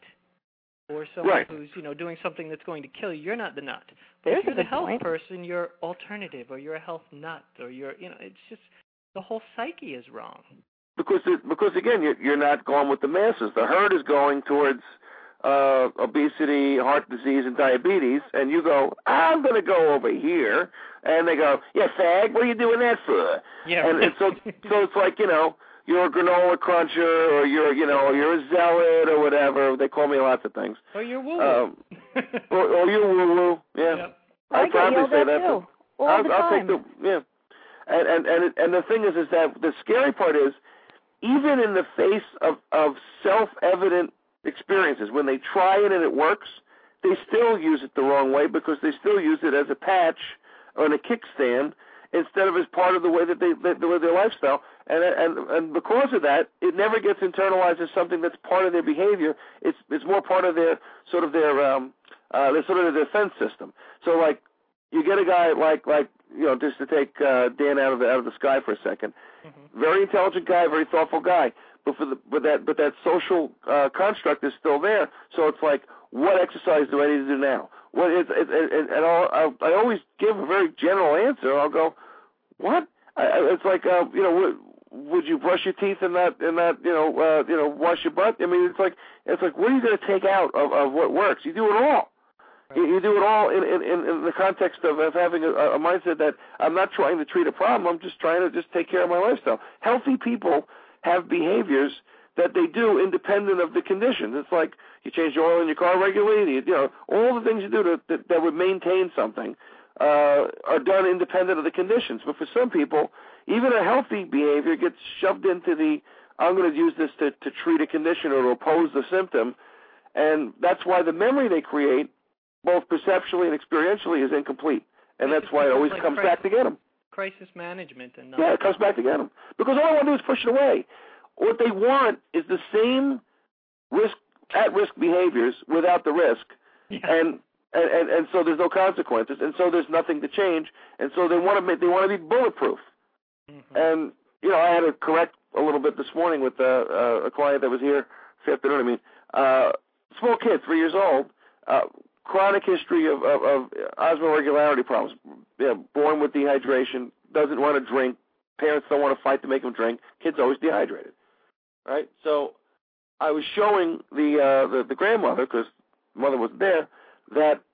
or someone right. who's, you know, doing something that's going to kill you. You're not the nut. But There's if you're a the good health point. person, you're alternative, or you're a health nut, or you're, you know, it's just the whole psyche is wrong. Because, it, because again, you're, you're not going with the masses. The herd is going towards uh, obesity, heart disease, and diabetes, and you go, I'm going to go over here. And they go, yeah, fag, what are you doing that for? Yeah. And, and so, so it's like, you know, you're a granola cruncher, or you're, you know, you're a zealot, or whatever. They call me lots of things. Or you're woo-woo. Um, or, or you're woo-woo, yeah. Yep. I'd I probably say that. Too. All I'll, the I'll time. take the, yeah. And, and, and, and the thing is, is that the scary part is, even in the face of, of self-evident experiences, when they try it and it works, they still use it the wrong way because they still use it as a patch or in a kickstand instead of as part of the way that they, that they live their lifestyle. And, and and because of that, it never gets internalized as something that's part of their behavior. It's it's more part of their sort of their um uh their sort of their defense system. So like you get a guy like like you know just to take uh, Dan out of the out of the sky for a second, mm-hmm. very intelligent guy, very thoughtful guy, but for the but that but that social uh, construct is still there. So it's like, what exercise do I need to do now? What is it, and, and I'll, I'll, I always give a very general answer. I'll go, what? I, it's like uh, you know. Would, would you brush your teeth and not and not you know uh, you know wash your butt? I mean, it's like it's like what are you going to take out of, of what works? You do it all. Right. You, you do it all in in, in the context of, of having a, a mindset that I'm not trying to treat a problem. I'm just trying to just take care of my lifestyle. Healthy people have behaviors that they do independent of the conditions. It's like you change the oil in your car regularly. You, you know all the things you do to, that, that would maintain something uh, are done independent of the conditions. But for some people, even a healthy behavior gets shoved into the, I'm going to use this to, to treat a condition or to oppose the symptom, and that's why the memory they create, both perceptually and experientially, is incomplete. And that's why it always like comes crisis, back to get them. Crisis management. and Yeah, it comes back to get them. Because all I want to do is push it away. What they want is the same risk at-risk behaviors without the risk, yeah. and, and, and, and so there's no consequences, and so there's nothing to change, and so they want to make, they want to be bulletproof. Mm-hmm. And, you know, I had to correct a little bit this morning with uh, uh, a client that was here this afternoon. I mean, uh, small kid, three years old, uh, chronic history of, of, of osmoregularity problems, you know, born with dehydration, doesn't want to drink, parents don't want to fight to make him drink, kid's always dehydrated, right? So I was showing the, uh, the, the grandmother, because mother wasn't there, that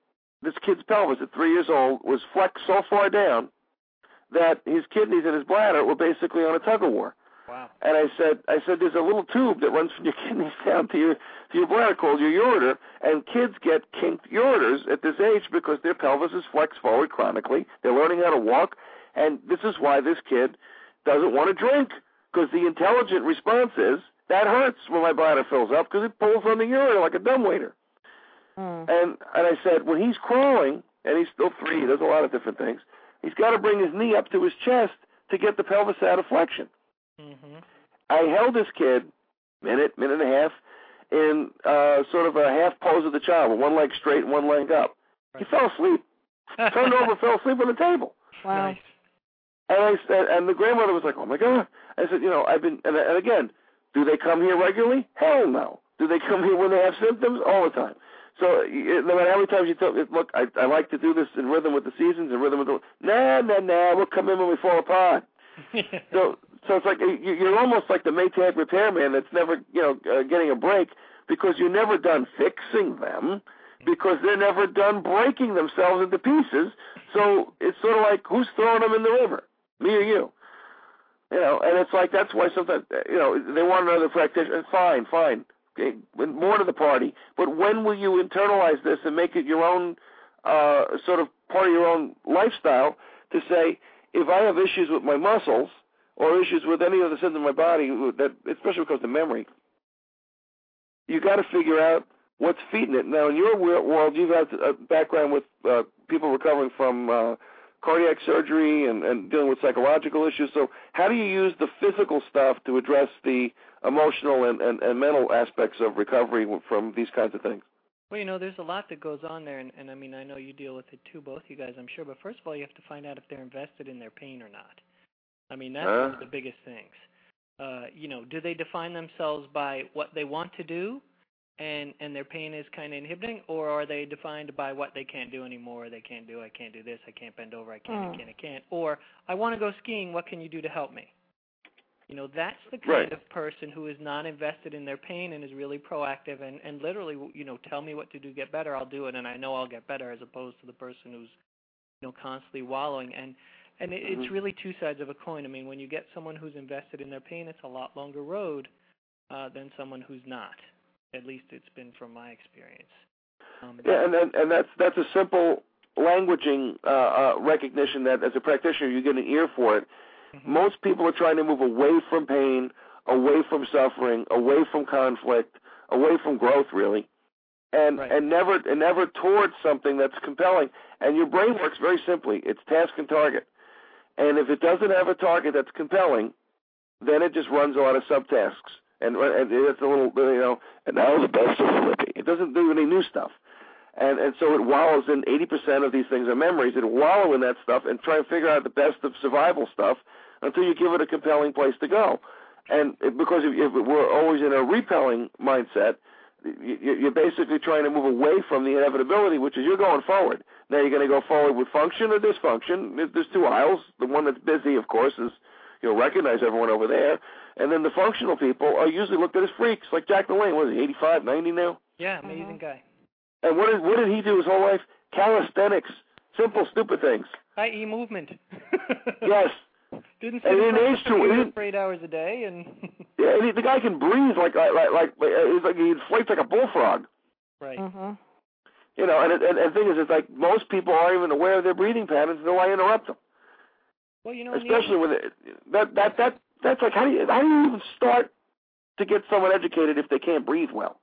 this kid's pelvis at three years old was flexed so far down that his kidneys and his bladder were basically on a tug of war. Wow. And I said, I said, there's a little tube that runs from your kidneys down to your to your bladder called your ureter, and kids get kinked ureters at this age because their pelvis is flexed forward chronically. They're learning how to walk, and this is why this kid doesn't want to drink, because the intelligent response is, that hurts when my bladder fills up because it pulls on the ureter like a dumbwaiter. Mm. And and I said, when he's crawling, and he's still three, he does a lot of different things, he's got to bring his knee up to his chest to get the pelvis out of flexion. Mm-hmm. I held this kid, minute, minute and a half, in uh, sort of a half pose of the child, with one leg straight and one leg up. Right. He fell asleep. Turned over, fell asleep on the table. Wow. Nice. And I said, and the grandmother was like, "Oh my God!" I said, "You know, I've been." And, and again, do they come here regularly? Hell no. Do they come here when they have symptoms? All the time. So no matter how many times you tell me, look, I, I like to do this in rhythm with the seasons, in rhythm with the nah, nah, nah. We'll come in when we fall apart. so. So it's like you're almost like the Maytag repairman that's never, you know, uh, getting a break because you're never done fixing them because they're never done breaking themselves into pieces. So it's sort of like, who's throwing them in the river, me or you? You know, and it's like that's why sometimes, you know, they want another practitioner. Fine, fine, okay, more to the party. But when will you internalize this and make it your own uh, sort of part of your own lifestyle to say, if I have issues with my muscles or issues with any other symptom in my body, that especially because of memory, you got to figure out what's feeding it. Now, in your world, you've had a background with uh, people recovering from uh, cardiac surgery and, and dealing with psychological issues. So how do you use the physical stuff to address the emotional and, and, and mental aspects of recovery from these kinds of things? Well, you know, there's a lot that goes on there, and, and I mean, I know you deal with it too, both you guys, I'm sure. But first of all, you have to find out if they're invested in their pain or not. I mean, that's uh, one of the biggest things. Uh, you know, do they define themselves by what they want to do and, and their pain is kind of inhibiting, or are they defined by what they can't do anymore? They can't do, I can't do this, I can't bend over, I can't, mm. I can't, I can't. Or, I want to go skiing, what can you do to help me? You know, that's the kind right. of person who is not invested in their pain and is really proactive and, and literally, you know, tell me what to do to get better, I'll do it, and I know I'll get better, as opposed to the person who's, you know, constantly wallowing. And And it, it's really two sides of a coin. I mean, when you get someone who's invested in their pain, it's a lot longer road uh, than someone who's not. At least it's been from my experience. Um, yeah, and, and and that's that's a simple languaging uh, uh, recognition that as a practitioner you get an ear for it. Mm-hmm. Most people are trying to move away from pain, away from suffering, away from conflict, away from growth, really, and right. and never and never towards something that's compelling. And your brain works very simply. It's task and target. And if it doesn't have a target that's compelling, then it just runs a lot of subtasks. And, and it's a little, you know, and now the best of Flippy. It doesn't do any new stuff. And and so it wallows in eighty percent of these things are memories. It'll wallow in that stuff and try and figure out the best of survival stuff until you give it a compelling place to go. And it, because if, if we're always in a repelling mindset, you're basically trying to move away from the inevitability, which is you're going forward. Now you're going to go forward with function or dysfunction. There's two aisles. The one that's busy, of course, is you'll recognize everyone over there. And then the functional people are usually looked at as freaks, like Jack LaLanne. What is he, eighty-five, ninety now? Yeah, amazing mm-hmm. guy. And what did, what did he do his whole life? Calisthenics. Simple, stupid things. that is movement. Yes. Didn't sit in front of the computer for eight hours a day, and yeah, and he, the guy can breathe like like like, like he's like he inflates like a bullfrog. Right. Mm-hmm. You know, and, and and the thing is, it's like most people aren't even aware of their breathing patterns until I interrupt them. Well, you know, especially with it, that that that that's like how do you how do you even start to get someone educated if they can't breathe well?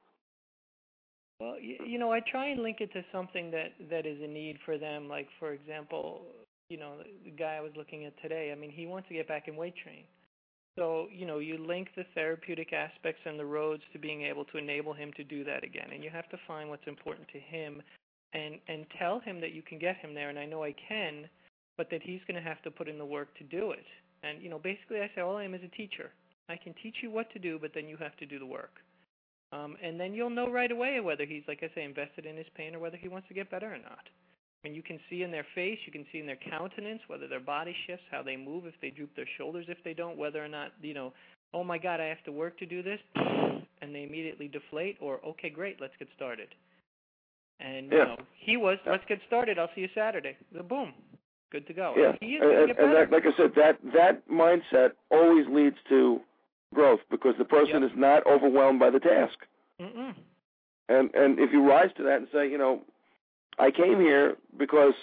Well, you, you know, I try and link it to something that that is a need for them. Like, for example, you know, the guy I was looking at today, I mean, he wants to get back in weight training. So, you know, you link the therapeutic aspects and the roads to being able to enable him to do that again. And you have to find what's important to him and, and tell him that you can get him there, and I know I can, but that he's going to have to put in the work to do it. And, you know, basically I say all I am is a teacher. I can teach you what to do, but then you have to do the work. Um, and then you'll know right away whether he's, like I say, invested in his pain or whether he wants to get better or not. I mean, you can see in their face, you can see in their countenance, whether their body shifts, how they move, if they droop their shoulders, if they don't, whether or not, you know, oh, my God, I have to work to do this, and they immediately deflate, or, okay, great, let's get started. And Yeah. you know, he was, let's get started. I'll see you Saturday. The boom, good to go. Yeah, And he is and, going to and, get and better. that, like I said, that that mindset always leads to growth because the person Yep. is not overwhelmed by the task. Mm-mm. And and if you rise to that and say, you know, I came here because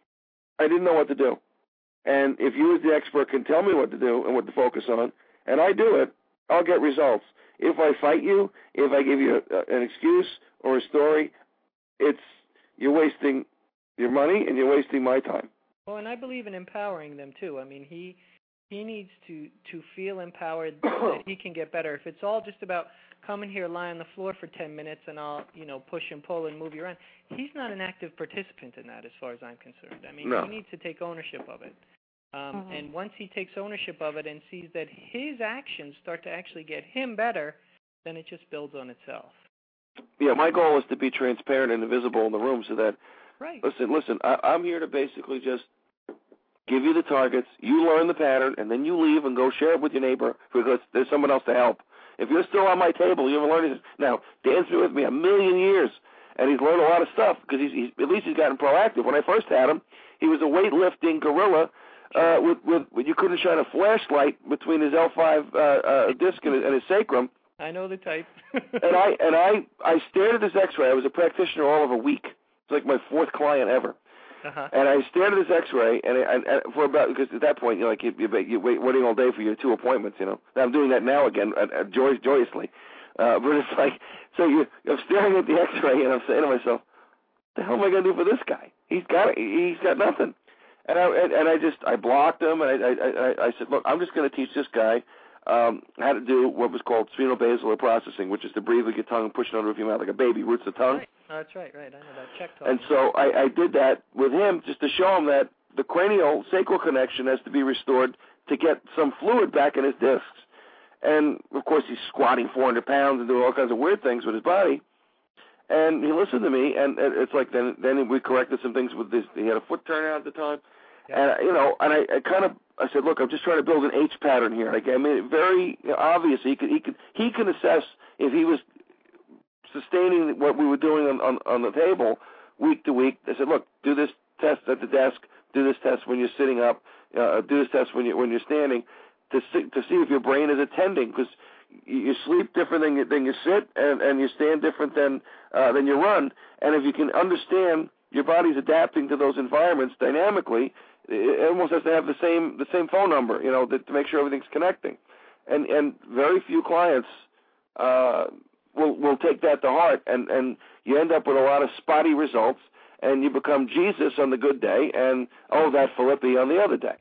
I didn't know what to do, and if you as the expert can tell me what to do and what to focus on, and I do it, I'll get results. If I fight you, if I give you a, an excuse or a story, it's you're wasting your money and you're wasting my time. Well, and I believe in empowering them too. I mean, he he needs to to feel empowered that he can get better. If it's all just about come in here, lie on the floor for ten minutes, and I'll you know push and pull and move you around, he's not an active participant in that, as far as I'm concerned. I mean, No. he needs to take ownership of it. Um, Mhm. And once he takes ownership of it and sees that his actions start to actually get him better, then it just builds on itself. Yeah, my goal is to be transparent and invisible in the room so that, Right. listen, listen, I, I'm here to basically just give you the targets, you learn the pattern, and then you leave and go share it with your neighbor because there's someone else to help. If you're still on my table, you haven't learned this. Now, Dan's been with me a million years, and he's learned a lot of stuff because he's, he's at least he's gotten proactive. When I first had him, he was a weightlifting gorilla uh, with, with, with you couldn't shine a flashlight between his L five uh, uh, disc and his, and his sacrum. I know the type. and I and I I stared at his X-ray. I was a practitioner all of a week. It's like my fourth client ever. Uh-huh. And I stared at his X-ray, and, and, and for about because at that point you're like you, you, you're waiting all day for your two appointments. You know, now I'm doing that now again, uh, uh, joy, joyously. Uh, but it's like so you I'm staring at the X-ray, and I'm saying to myself, "What the hell am I going to do for this guy? He's got he's got nothing." And I and, and I just I blocked him, and I I I, I said, "Look, I'm just going to teach this guy." Um, how to do what was called sphenobasilar processing, which is to breathe with your tongue and push it under with your mouth like a baby, roots the tongue. Right. Oh, that's right, right. I know that. Check talk. And so I, I did that with him just to show him that the cranial sacral connection has to be restored to get some fluid back in his discs. And, of course, he's squatting four hundred pounds and doing all kinds of weird things with his body. And he listened to me, and it's like then then we corrected some things with this. He had a foot turnout at the time. Yep. And, you know, and I, I kind of, I said, look, I'm just trying to build an H pattern here. Like, I made it very obvious. He could, he could, he can assess if he was sustaining what we were doing on, on, on the table week to week. I said, look, do this test at the desk, do this test when you're sitting up, uh, do this test when you when you're standing, to see, to see if your brain is attending, because you sleep different than you, than you sit, and, and you stand different than uh, than you run. And if you can understand your body's adapting to those environments dynamically, it almost has to have the same the same phone number, you know, to, to make sure everything's connecting. And and very few clients uh, will will take that to heart, and, and you end up with a lot of spotty results, and you become Jesus on the good day, and oh, that Philippi on the other day,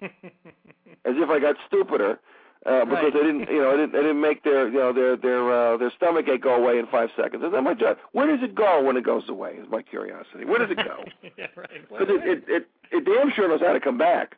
as if I got stupider uh, because right. they didn't, you know, I didn't, they didn't make their, you know, their their uh, their stomach ache go away in five seconds. Is that my job? Where does it go when it goes away? Is my curiosity. Where does it go? Yeah, right. Because it, it it it damn sure knows how to come back.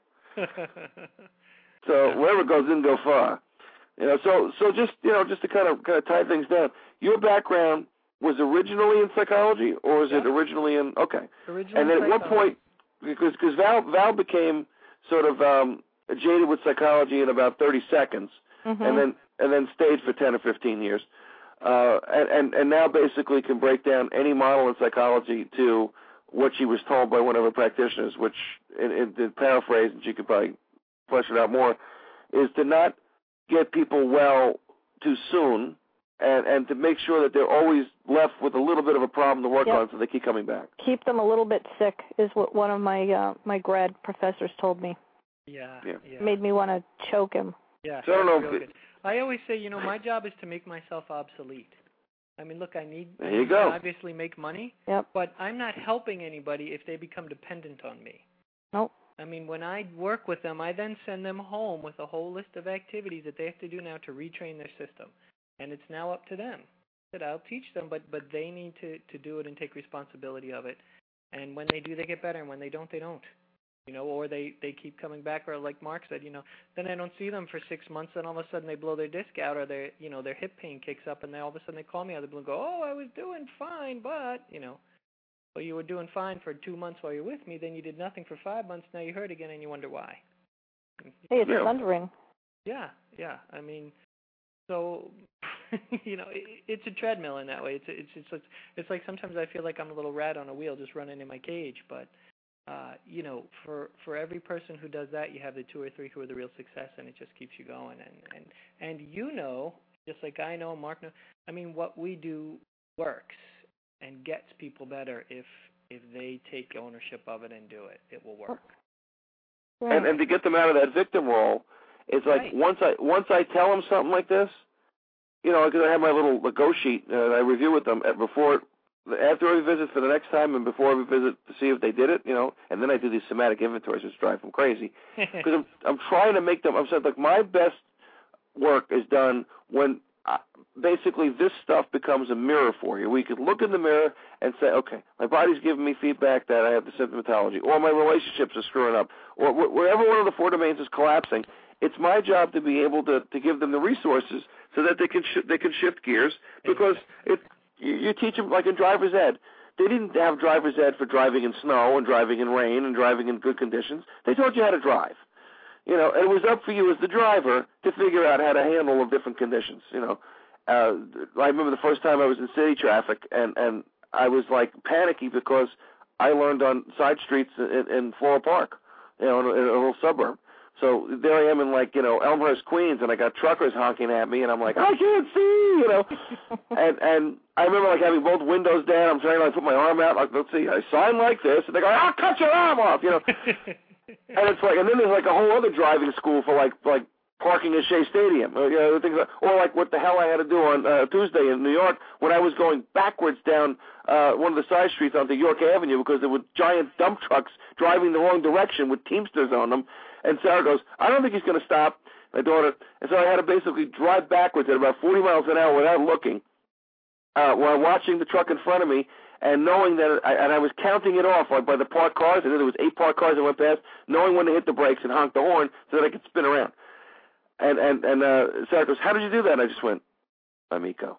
So wherever it goes didn't go far. You know, so so just you know, just to kind of kind of tie things down. Your background was originally in psychology, or was yeah. it originally in okay? Originally and then at what point, because because Val Val became sort of um, jaded with psychology in about thirty seconds, Mm-hmm. and then and then stayed for ten or fifteen years, uh, and, and and now basically can break down any model in psychology to what she was told by one of her practitioners, which in, in, in paraphrase, and she could probably flesh it out more, is to not get people well too soon, and, and to make sure that they're always left with a little bit of a problem to work yep. on so they keep coming back. Keep them a little bit sick is what one of my uh, my grad professors told me. Yeah, yeah. yeah. Made me want to choke him. Yeah, so I don't know real if good. I always say, you know, my job is to make myself obsolete. I mean, look, I need, there I you need go. to obviously make money, yep. but I'm not helping anybody if they become dependent on me. Nope. I mean, when I work with them, I then send them home with a whole list of activities that they have to do now to retrain their system. And it's now up to them. That I'll teach them, but, but they need to, to do it and take responsibility of it. And when they do, they get better, and when they don't, they don't. You know, or they, they keep coming back, or like Mark said, you know, then I don't see them for six months, and all of a sudden they blow their disc out, or their, you know, their hip pain kicks up, and then all of a sudden they call me out of the blue and go, oh, I was doing fine, but, you know, well, you were doing fine for two months while you're with me, then you did nothing for five months, now you hurt again, and you wonder why. Hey, it's Yeah. thundering. Yeah, yeah, I mean, so you know, it, it's a treadmill in that way. It's it's it's like, it's like sometimes I feel like I'm a little rat on a wheel just running in my cage. But uh, you know, for for every person who does that, you have the two or three who are the real success, and it just keeps you going. And and and you know, just like I know, Mark knows. I mean, what we do works and gets people better if if they take ownership of it and do it. It will work. And and to get them out of that victim role, it's like right. once I once I tell them something like this, you know, because I have my little go sheet that I review with them before, after every visit for the next time, and before every visit to see if they did it, you know, and then I do these somatic inventories, which drive them crazy, because I'm I'm trying to make them. I'm saying like my best work is done when I, basically this stuff becomes a mirror for you. We could look in the mirror and say, okay, my body's giving me feedback that I have the symptomatology, or my relationships are screwing up, or wh- wherever one of the four domains is collapsing. It's my job to be able to, to give them the resources so that they can sh- they can shift gears, because it you, you teach them like in driver's ed. They didn't have driver's ed for driving in snow and driving in rain and driving in good conditions. They taught you how to drive. You know, and it was up for you as the driver to figure out how to handle the different conditions. You know, uh, I remember the first time I was in city traffic, and, and I was like panicky because I learned on side streets in, in Floral Park, you know, in a, in a little suburb. So there I am in like, you know, Elmhurst, Queens, and I got truckers honking at me, and I'm like, I can't see, you know. and and I remember like having both windows down. I'm trying to like put my arm out, like, let's see, I sign like this, and they go, I'll cut your arm off, you know. And it's like, and then there's like a whole other driving school for like like parking at Shea Stadium, or, you know, things like, or like what the hell I had to do on uh, Tuesday in New York when I was going backwards down uh, one of the side streets onto York Avenue because there were giant dump trucks driving the wrong direction with Teamsters on them. And Sarah goes, I don't think he's going to stop, my daughter. And so I had to basically drive backwards at about forty miles an hour without looking, uh, while watching the truck in front of me. And knowing that, I, and I was counting it off like by the parked cars. I knew there was eight parked cars that went past, knowing when to hit the brakes and honk the horn so that I could spin around. And and and uh, Sarah goes, how did you do that? And I just went, Amico.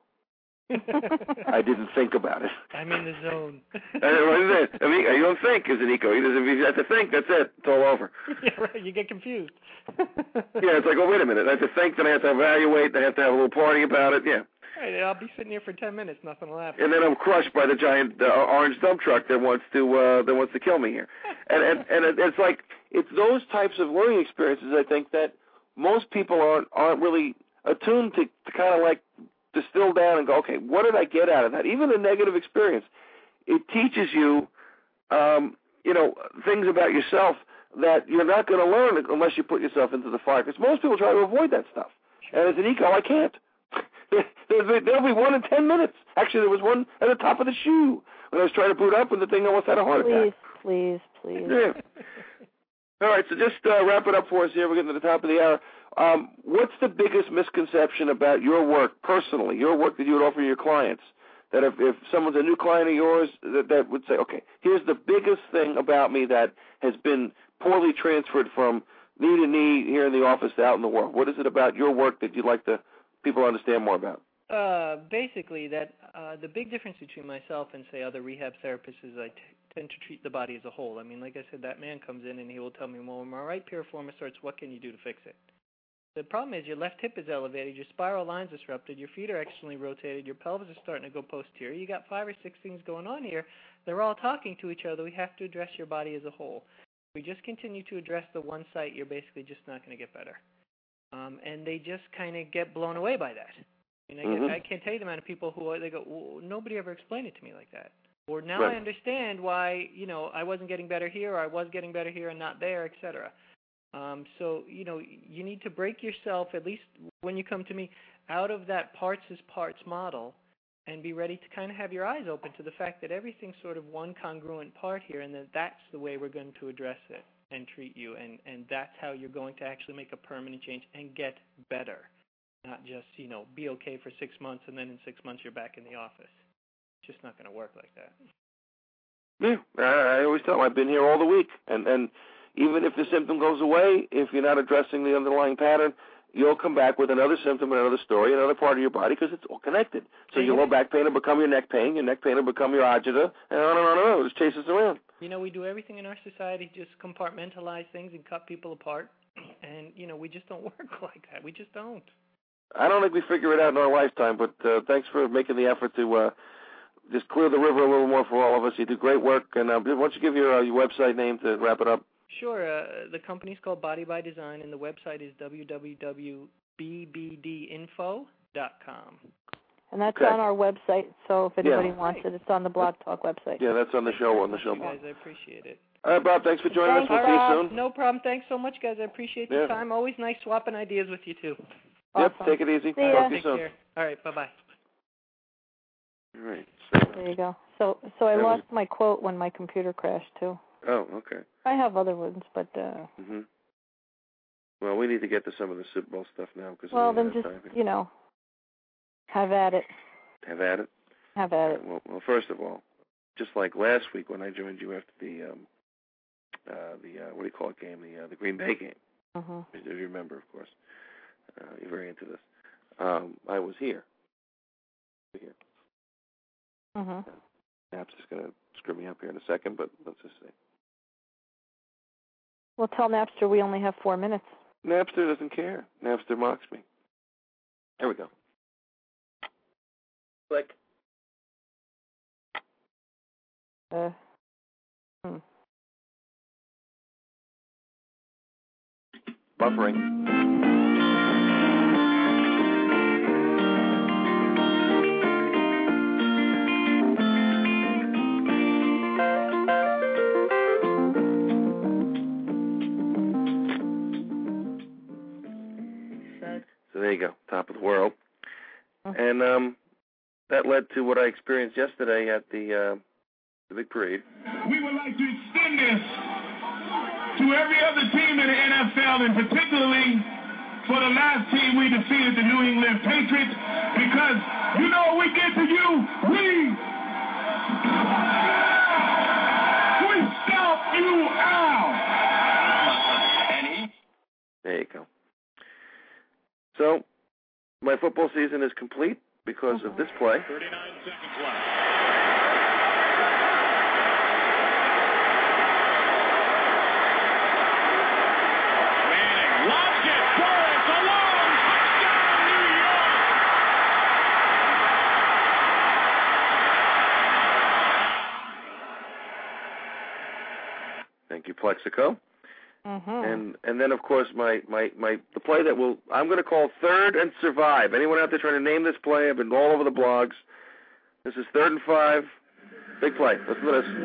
I didn't think about it. I'm in the zone. And what is it? Amico, you don't think, is Amico. He doesn't. If you have to think, that's it. It's all over. Yeah, right. You get confused. Yeah, it's like, oh, wait a minute. I have to think, then I have to evaluate, I have to have a little party about it. Yeah. Right, I'll be sitting here for ten minutes, nothing will happen. And then I'm crushed by the giant uh, orange dump truck that wants to uh, that wants to kill me here. And and and it, it's like it's those types of learning experiences, I think, that most people aren't aren't really attuned to, to kind of like distill down and go, okay, what did I get out of that? Even a negative experience, it teaches you, um, you know, things about yourself that you're not going to learn unless you put yourself into the fire. Because most people try to avoid that stuff. And as an eco, I can't. There'll be one in ten minutes. Actually, there was one at the top of the shoe when I was trying to boot up, and the thing almost had a heart attack. Please, please, please. Yeah. All right, so just uh, wrap it up for us here. We're getting to the top of the hour. Um, what's the biggest misconception about your work personally, your work that you would offer your clients, that if, if someone's a new client of yours, that, that would say, okay, here's the biggest thing about me that has been poorly transferred from knee to knee here in the office to out in the world? What is it about your work that you'd like to people understand more about? Uh, basically, that uh, the big difference between myself and, say, other rehab therapists is I t- tend to treat the body as a whole. I mean, like I said, that man comes in and he will tell me, well, when my right piriformis starts, what can you do to fix it? The problem is your left hip is elevated, your spiral line's disrupted, your feet are externally rotated, your pelvis is starting to go posterior. You got five or six things going on here. They're all talking to each other. We have to address your body as a whole. If we just continue to address the one site, you're basically just not going to get better. Um, and they just kind of get blown away by that. I mean, I, mm-hmm. get, I can't tell you the amount of people who they go, well, nobody ever explained it to me like that. Or now right. I understand why, you know, I wasn't getting better here, or I was getting better here and not there, et cetera. Um, so, you know, you need to break yourself, at least when you come to me, out of that parts is parts model and be ready to kind of have your eyes open to the fact that everything's sort of one congruent part here, and that that's the way we're going to address it and treat you, and, and that's how you're going to actually make a permanent change and get better, not just, you know, be okay for six months and then in six months you're back in the office. It's just not going to work like that. Yeah, I always tell them I've been here all the week, and, and even if the symptom goes away, if you're not addressing the underlying pattern, you'll come back with another symptom, another story, another part of your body, because it's all connected. So your low back pain will become your neck pain, your neck pain will become your agita, and on and on and on. It just chases around. You know, we do everything in our society, just compartmentalize things and cut people apart, and, you know, we just don't work like that. We just don't. I don't think we figure it out in our lifetime, but uh, thanks for making the effort to uh, just clear the river a little more for all of us. You do great work, and uh, why don't you give your, uh, your website name to wrap it up? Sure. Uh, the company's called Body by Design, and the website is w w w dot b b d info dot com. And that's Okay. on our website, so if anybody Yeah. wants it, it's on the Blog Talk website. Yeah, that's on the show. On the show. You guys, I appreciate it. All right, Bob. Thanks for joining Thank us. We'll you, see you Bob. soon. No problem. Thanks so much, guys. I appreciate the Yeah. time. Always nice swapping ideas with you, too. Yep. Awesome. Take it easy. See ya. Talk to you Take soon. care. All right. Bye-bye. All right. There you go. So, so I That lost was- my quote when my computer crashed too. Oh, okay. I have other ones, but uh hmm Well, we need to get to some of the Super Bowl stuff now because well, we then don't just have time. you know, have at it. Have at it. Have at it. Well, well, first of all, just like last week when I joined you after the um, uh, the uh, what do you call it game, the uh, the Green Bay game. Mhm. As you remember, of course, uh, you're very into this. Um, I was here. Here. Mhm. Nap's just gonna screw me up here in a second, but let's just see. Well, tell Napster we only have four minutes. Napster doesn't care. Napster mocks me. There we go. Click. Uh. Hmm. Buffering. So there you go, top of the world. Mm-hmm. And um, that led to what I experienced yesterday at the uh, the big parade. We would like to extend this to every other team in the N F L, and particularly for the last team we defeated, the New England Patriots, because you know what we get to you? We, we stomp you out. And he... There you go. So, my football season is complete because of this play. thirty-nine seconds left. Manning lobs it. Torres alone. Touchdown, New York. Thank you, Plexico. Mhm. And and then of course my, my, my the play that will I'm going to call Third and Survive. Anyone out there trying to name this play? I've been all over the blogs. This is Third and Five. Big play. Listen to this.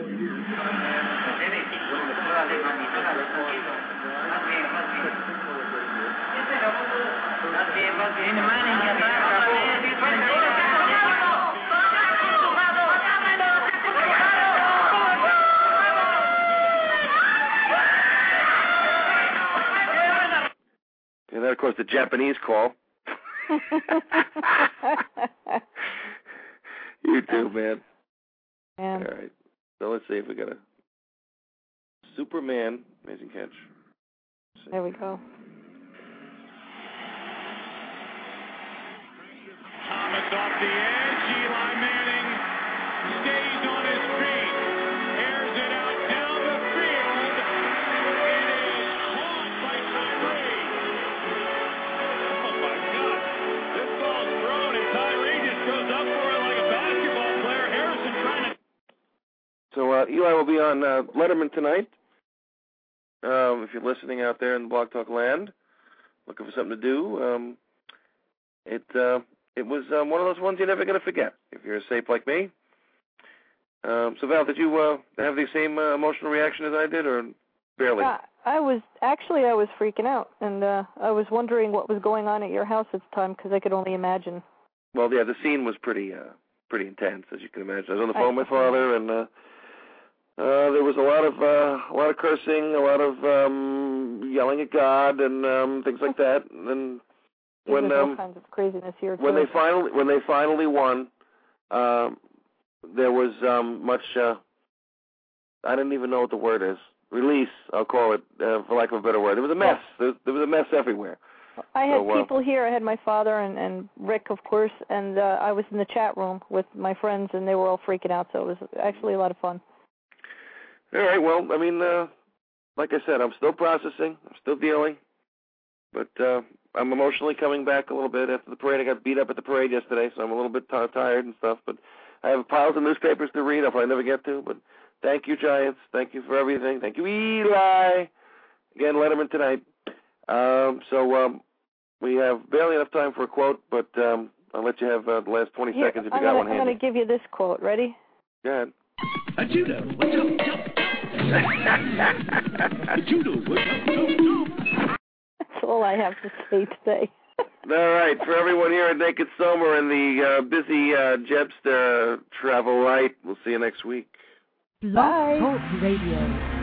And then of course the Japanese call. You too, man. Man. All right. So let's see if we got a Superman. Amazing catch. There we go. Thomas off the edge. Eli Manning stays on his feet. Airs it out down the field. It is caught by Tyree. Oh, my God. This ball's thrown, and Tyree just goes up for it like a basketball player. Harrison trying to... So uh, Eli will be on uh, Letterman tonight. Um, if you're listening out there in the Blog Talk land, looking for something to do, um, it uh, it was um, one of those ones you're never going to forget if you're a sape like me. Um, so Val, did you uh, have the same uh, emotional reaction as I did, or barely? Uh, I was actually I was freaking out, and uh, I was wondering what was going on at your house at the time because I could only imagine. Well, yeah, the scene was pretty uh, pretty intense, as you can imagine. I was on the phone with my father, and uh, uh, there was a lot of uh, a lot of cursing, a lot of um, yelling at God, and um, things like that. And then when There's um, all kinds of craziness here when too. they finally when they finally won, um, there was um, much. Uh, I don't even know what the word is. Release, I'll call it, uh, for lack of a better word. There was a mess. There, there was a mess everywhere. I had So, uh, people here. I had my father and, and Rick, of course, and uh, I was in the chat room with my friends, and they were all freaking out. So it was actually a lot of fun. All right. Well, I mean, uh, like I said, I'm still processing. I'm still dealing. But uh, I'm emotionally coming back a little bit after the parade. I got beat up at the parade yesterday, so I'm a little bit t- tired and stuff. But I have piles of newspapers to read. I'll probably never get to. But thank you, Giants. Thank you for everything. Thank you, Eli. Again, Letterman tonight. Um, so um, we have barely enough time for a quote, but um, I'll let you have uh, the last twenty Here, seconds if you I'm got gonna, one I'm handy. going to give you this quote. Ready? Go ahead. A judo. What's up, A judo. What's up, That's all I have to say today. All right, for everyone here at Naked Summer and the uh, busy uh, Jebster, travel right. We'll see you next week. Blog Talk Radio.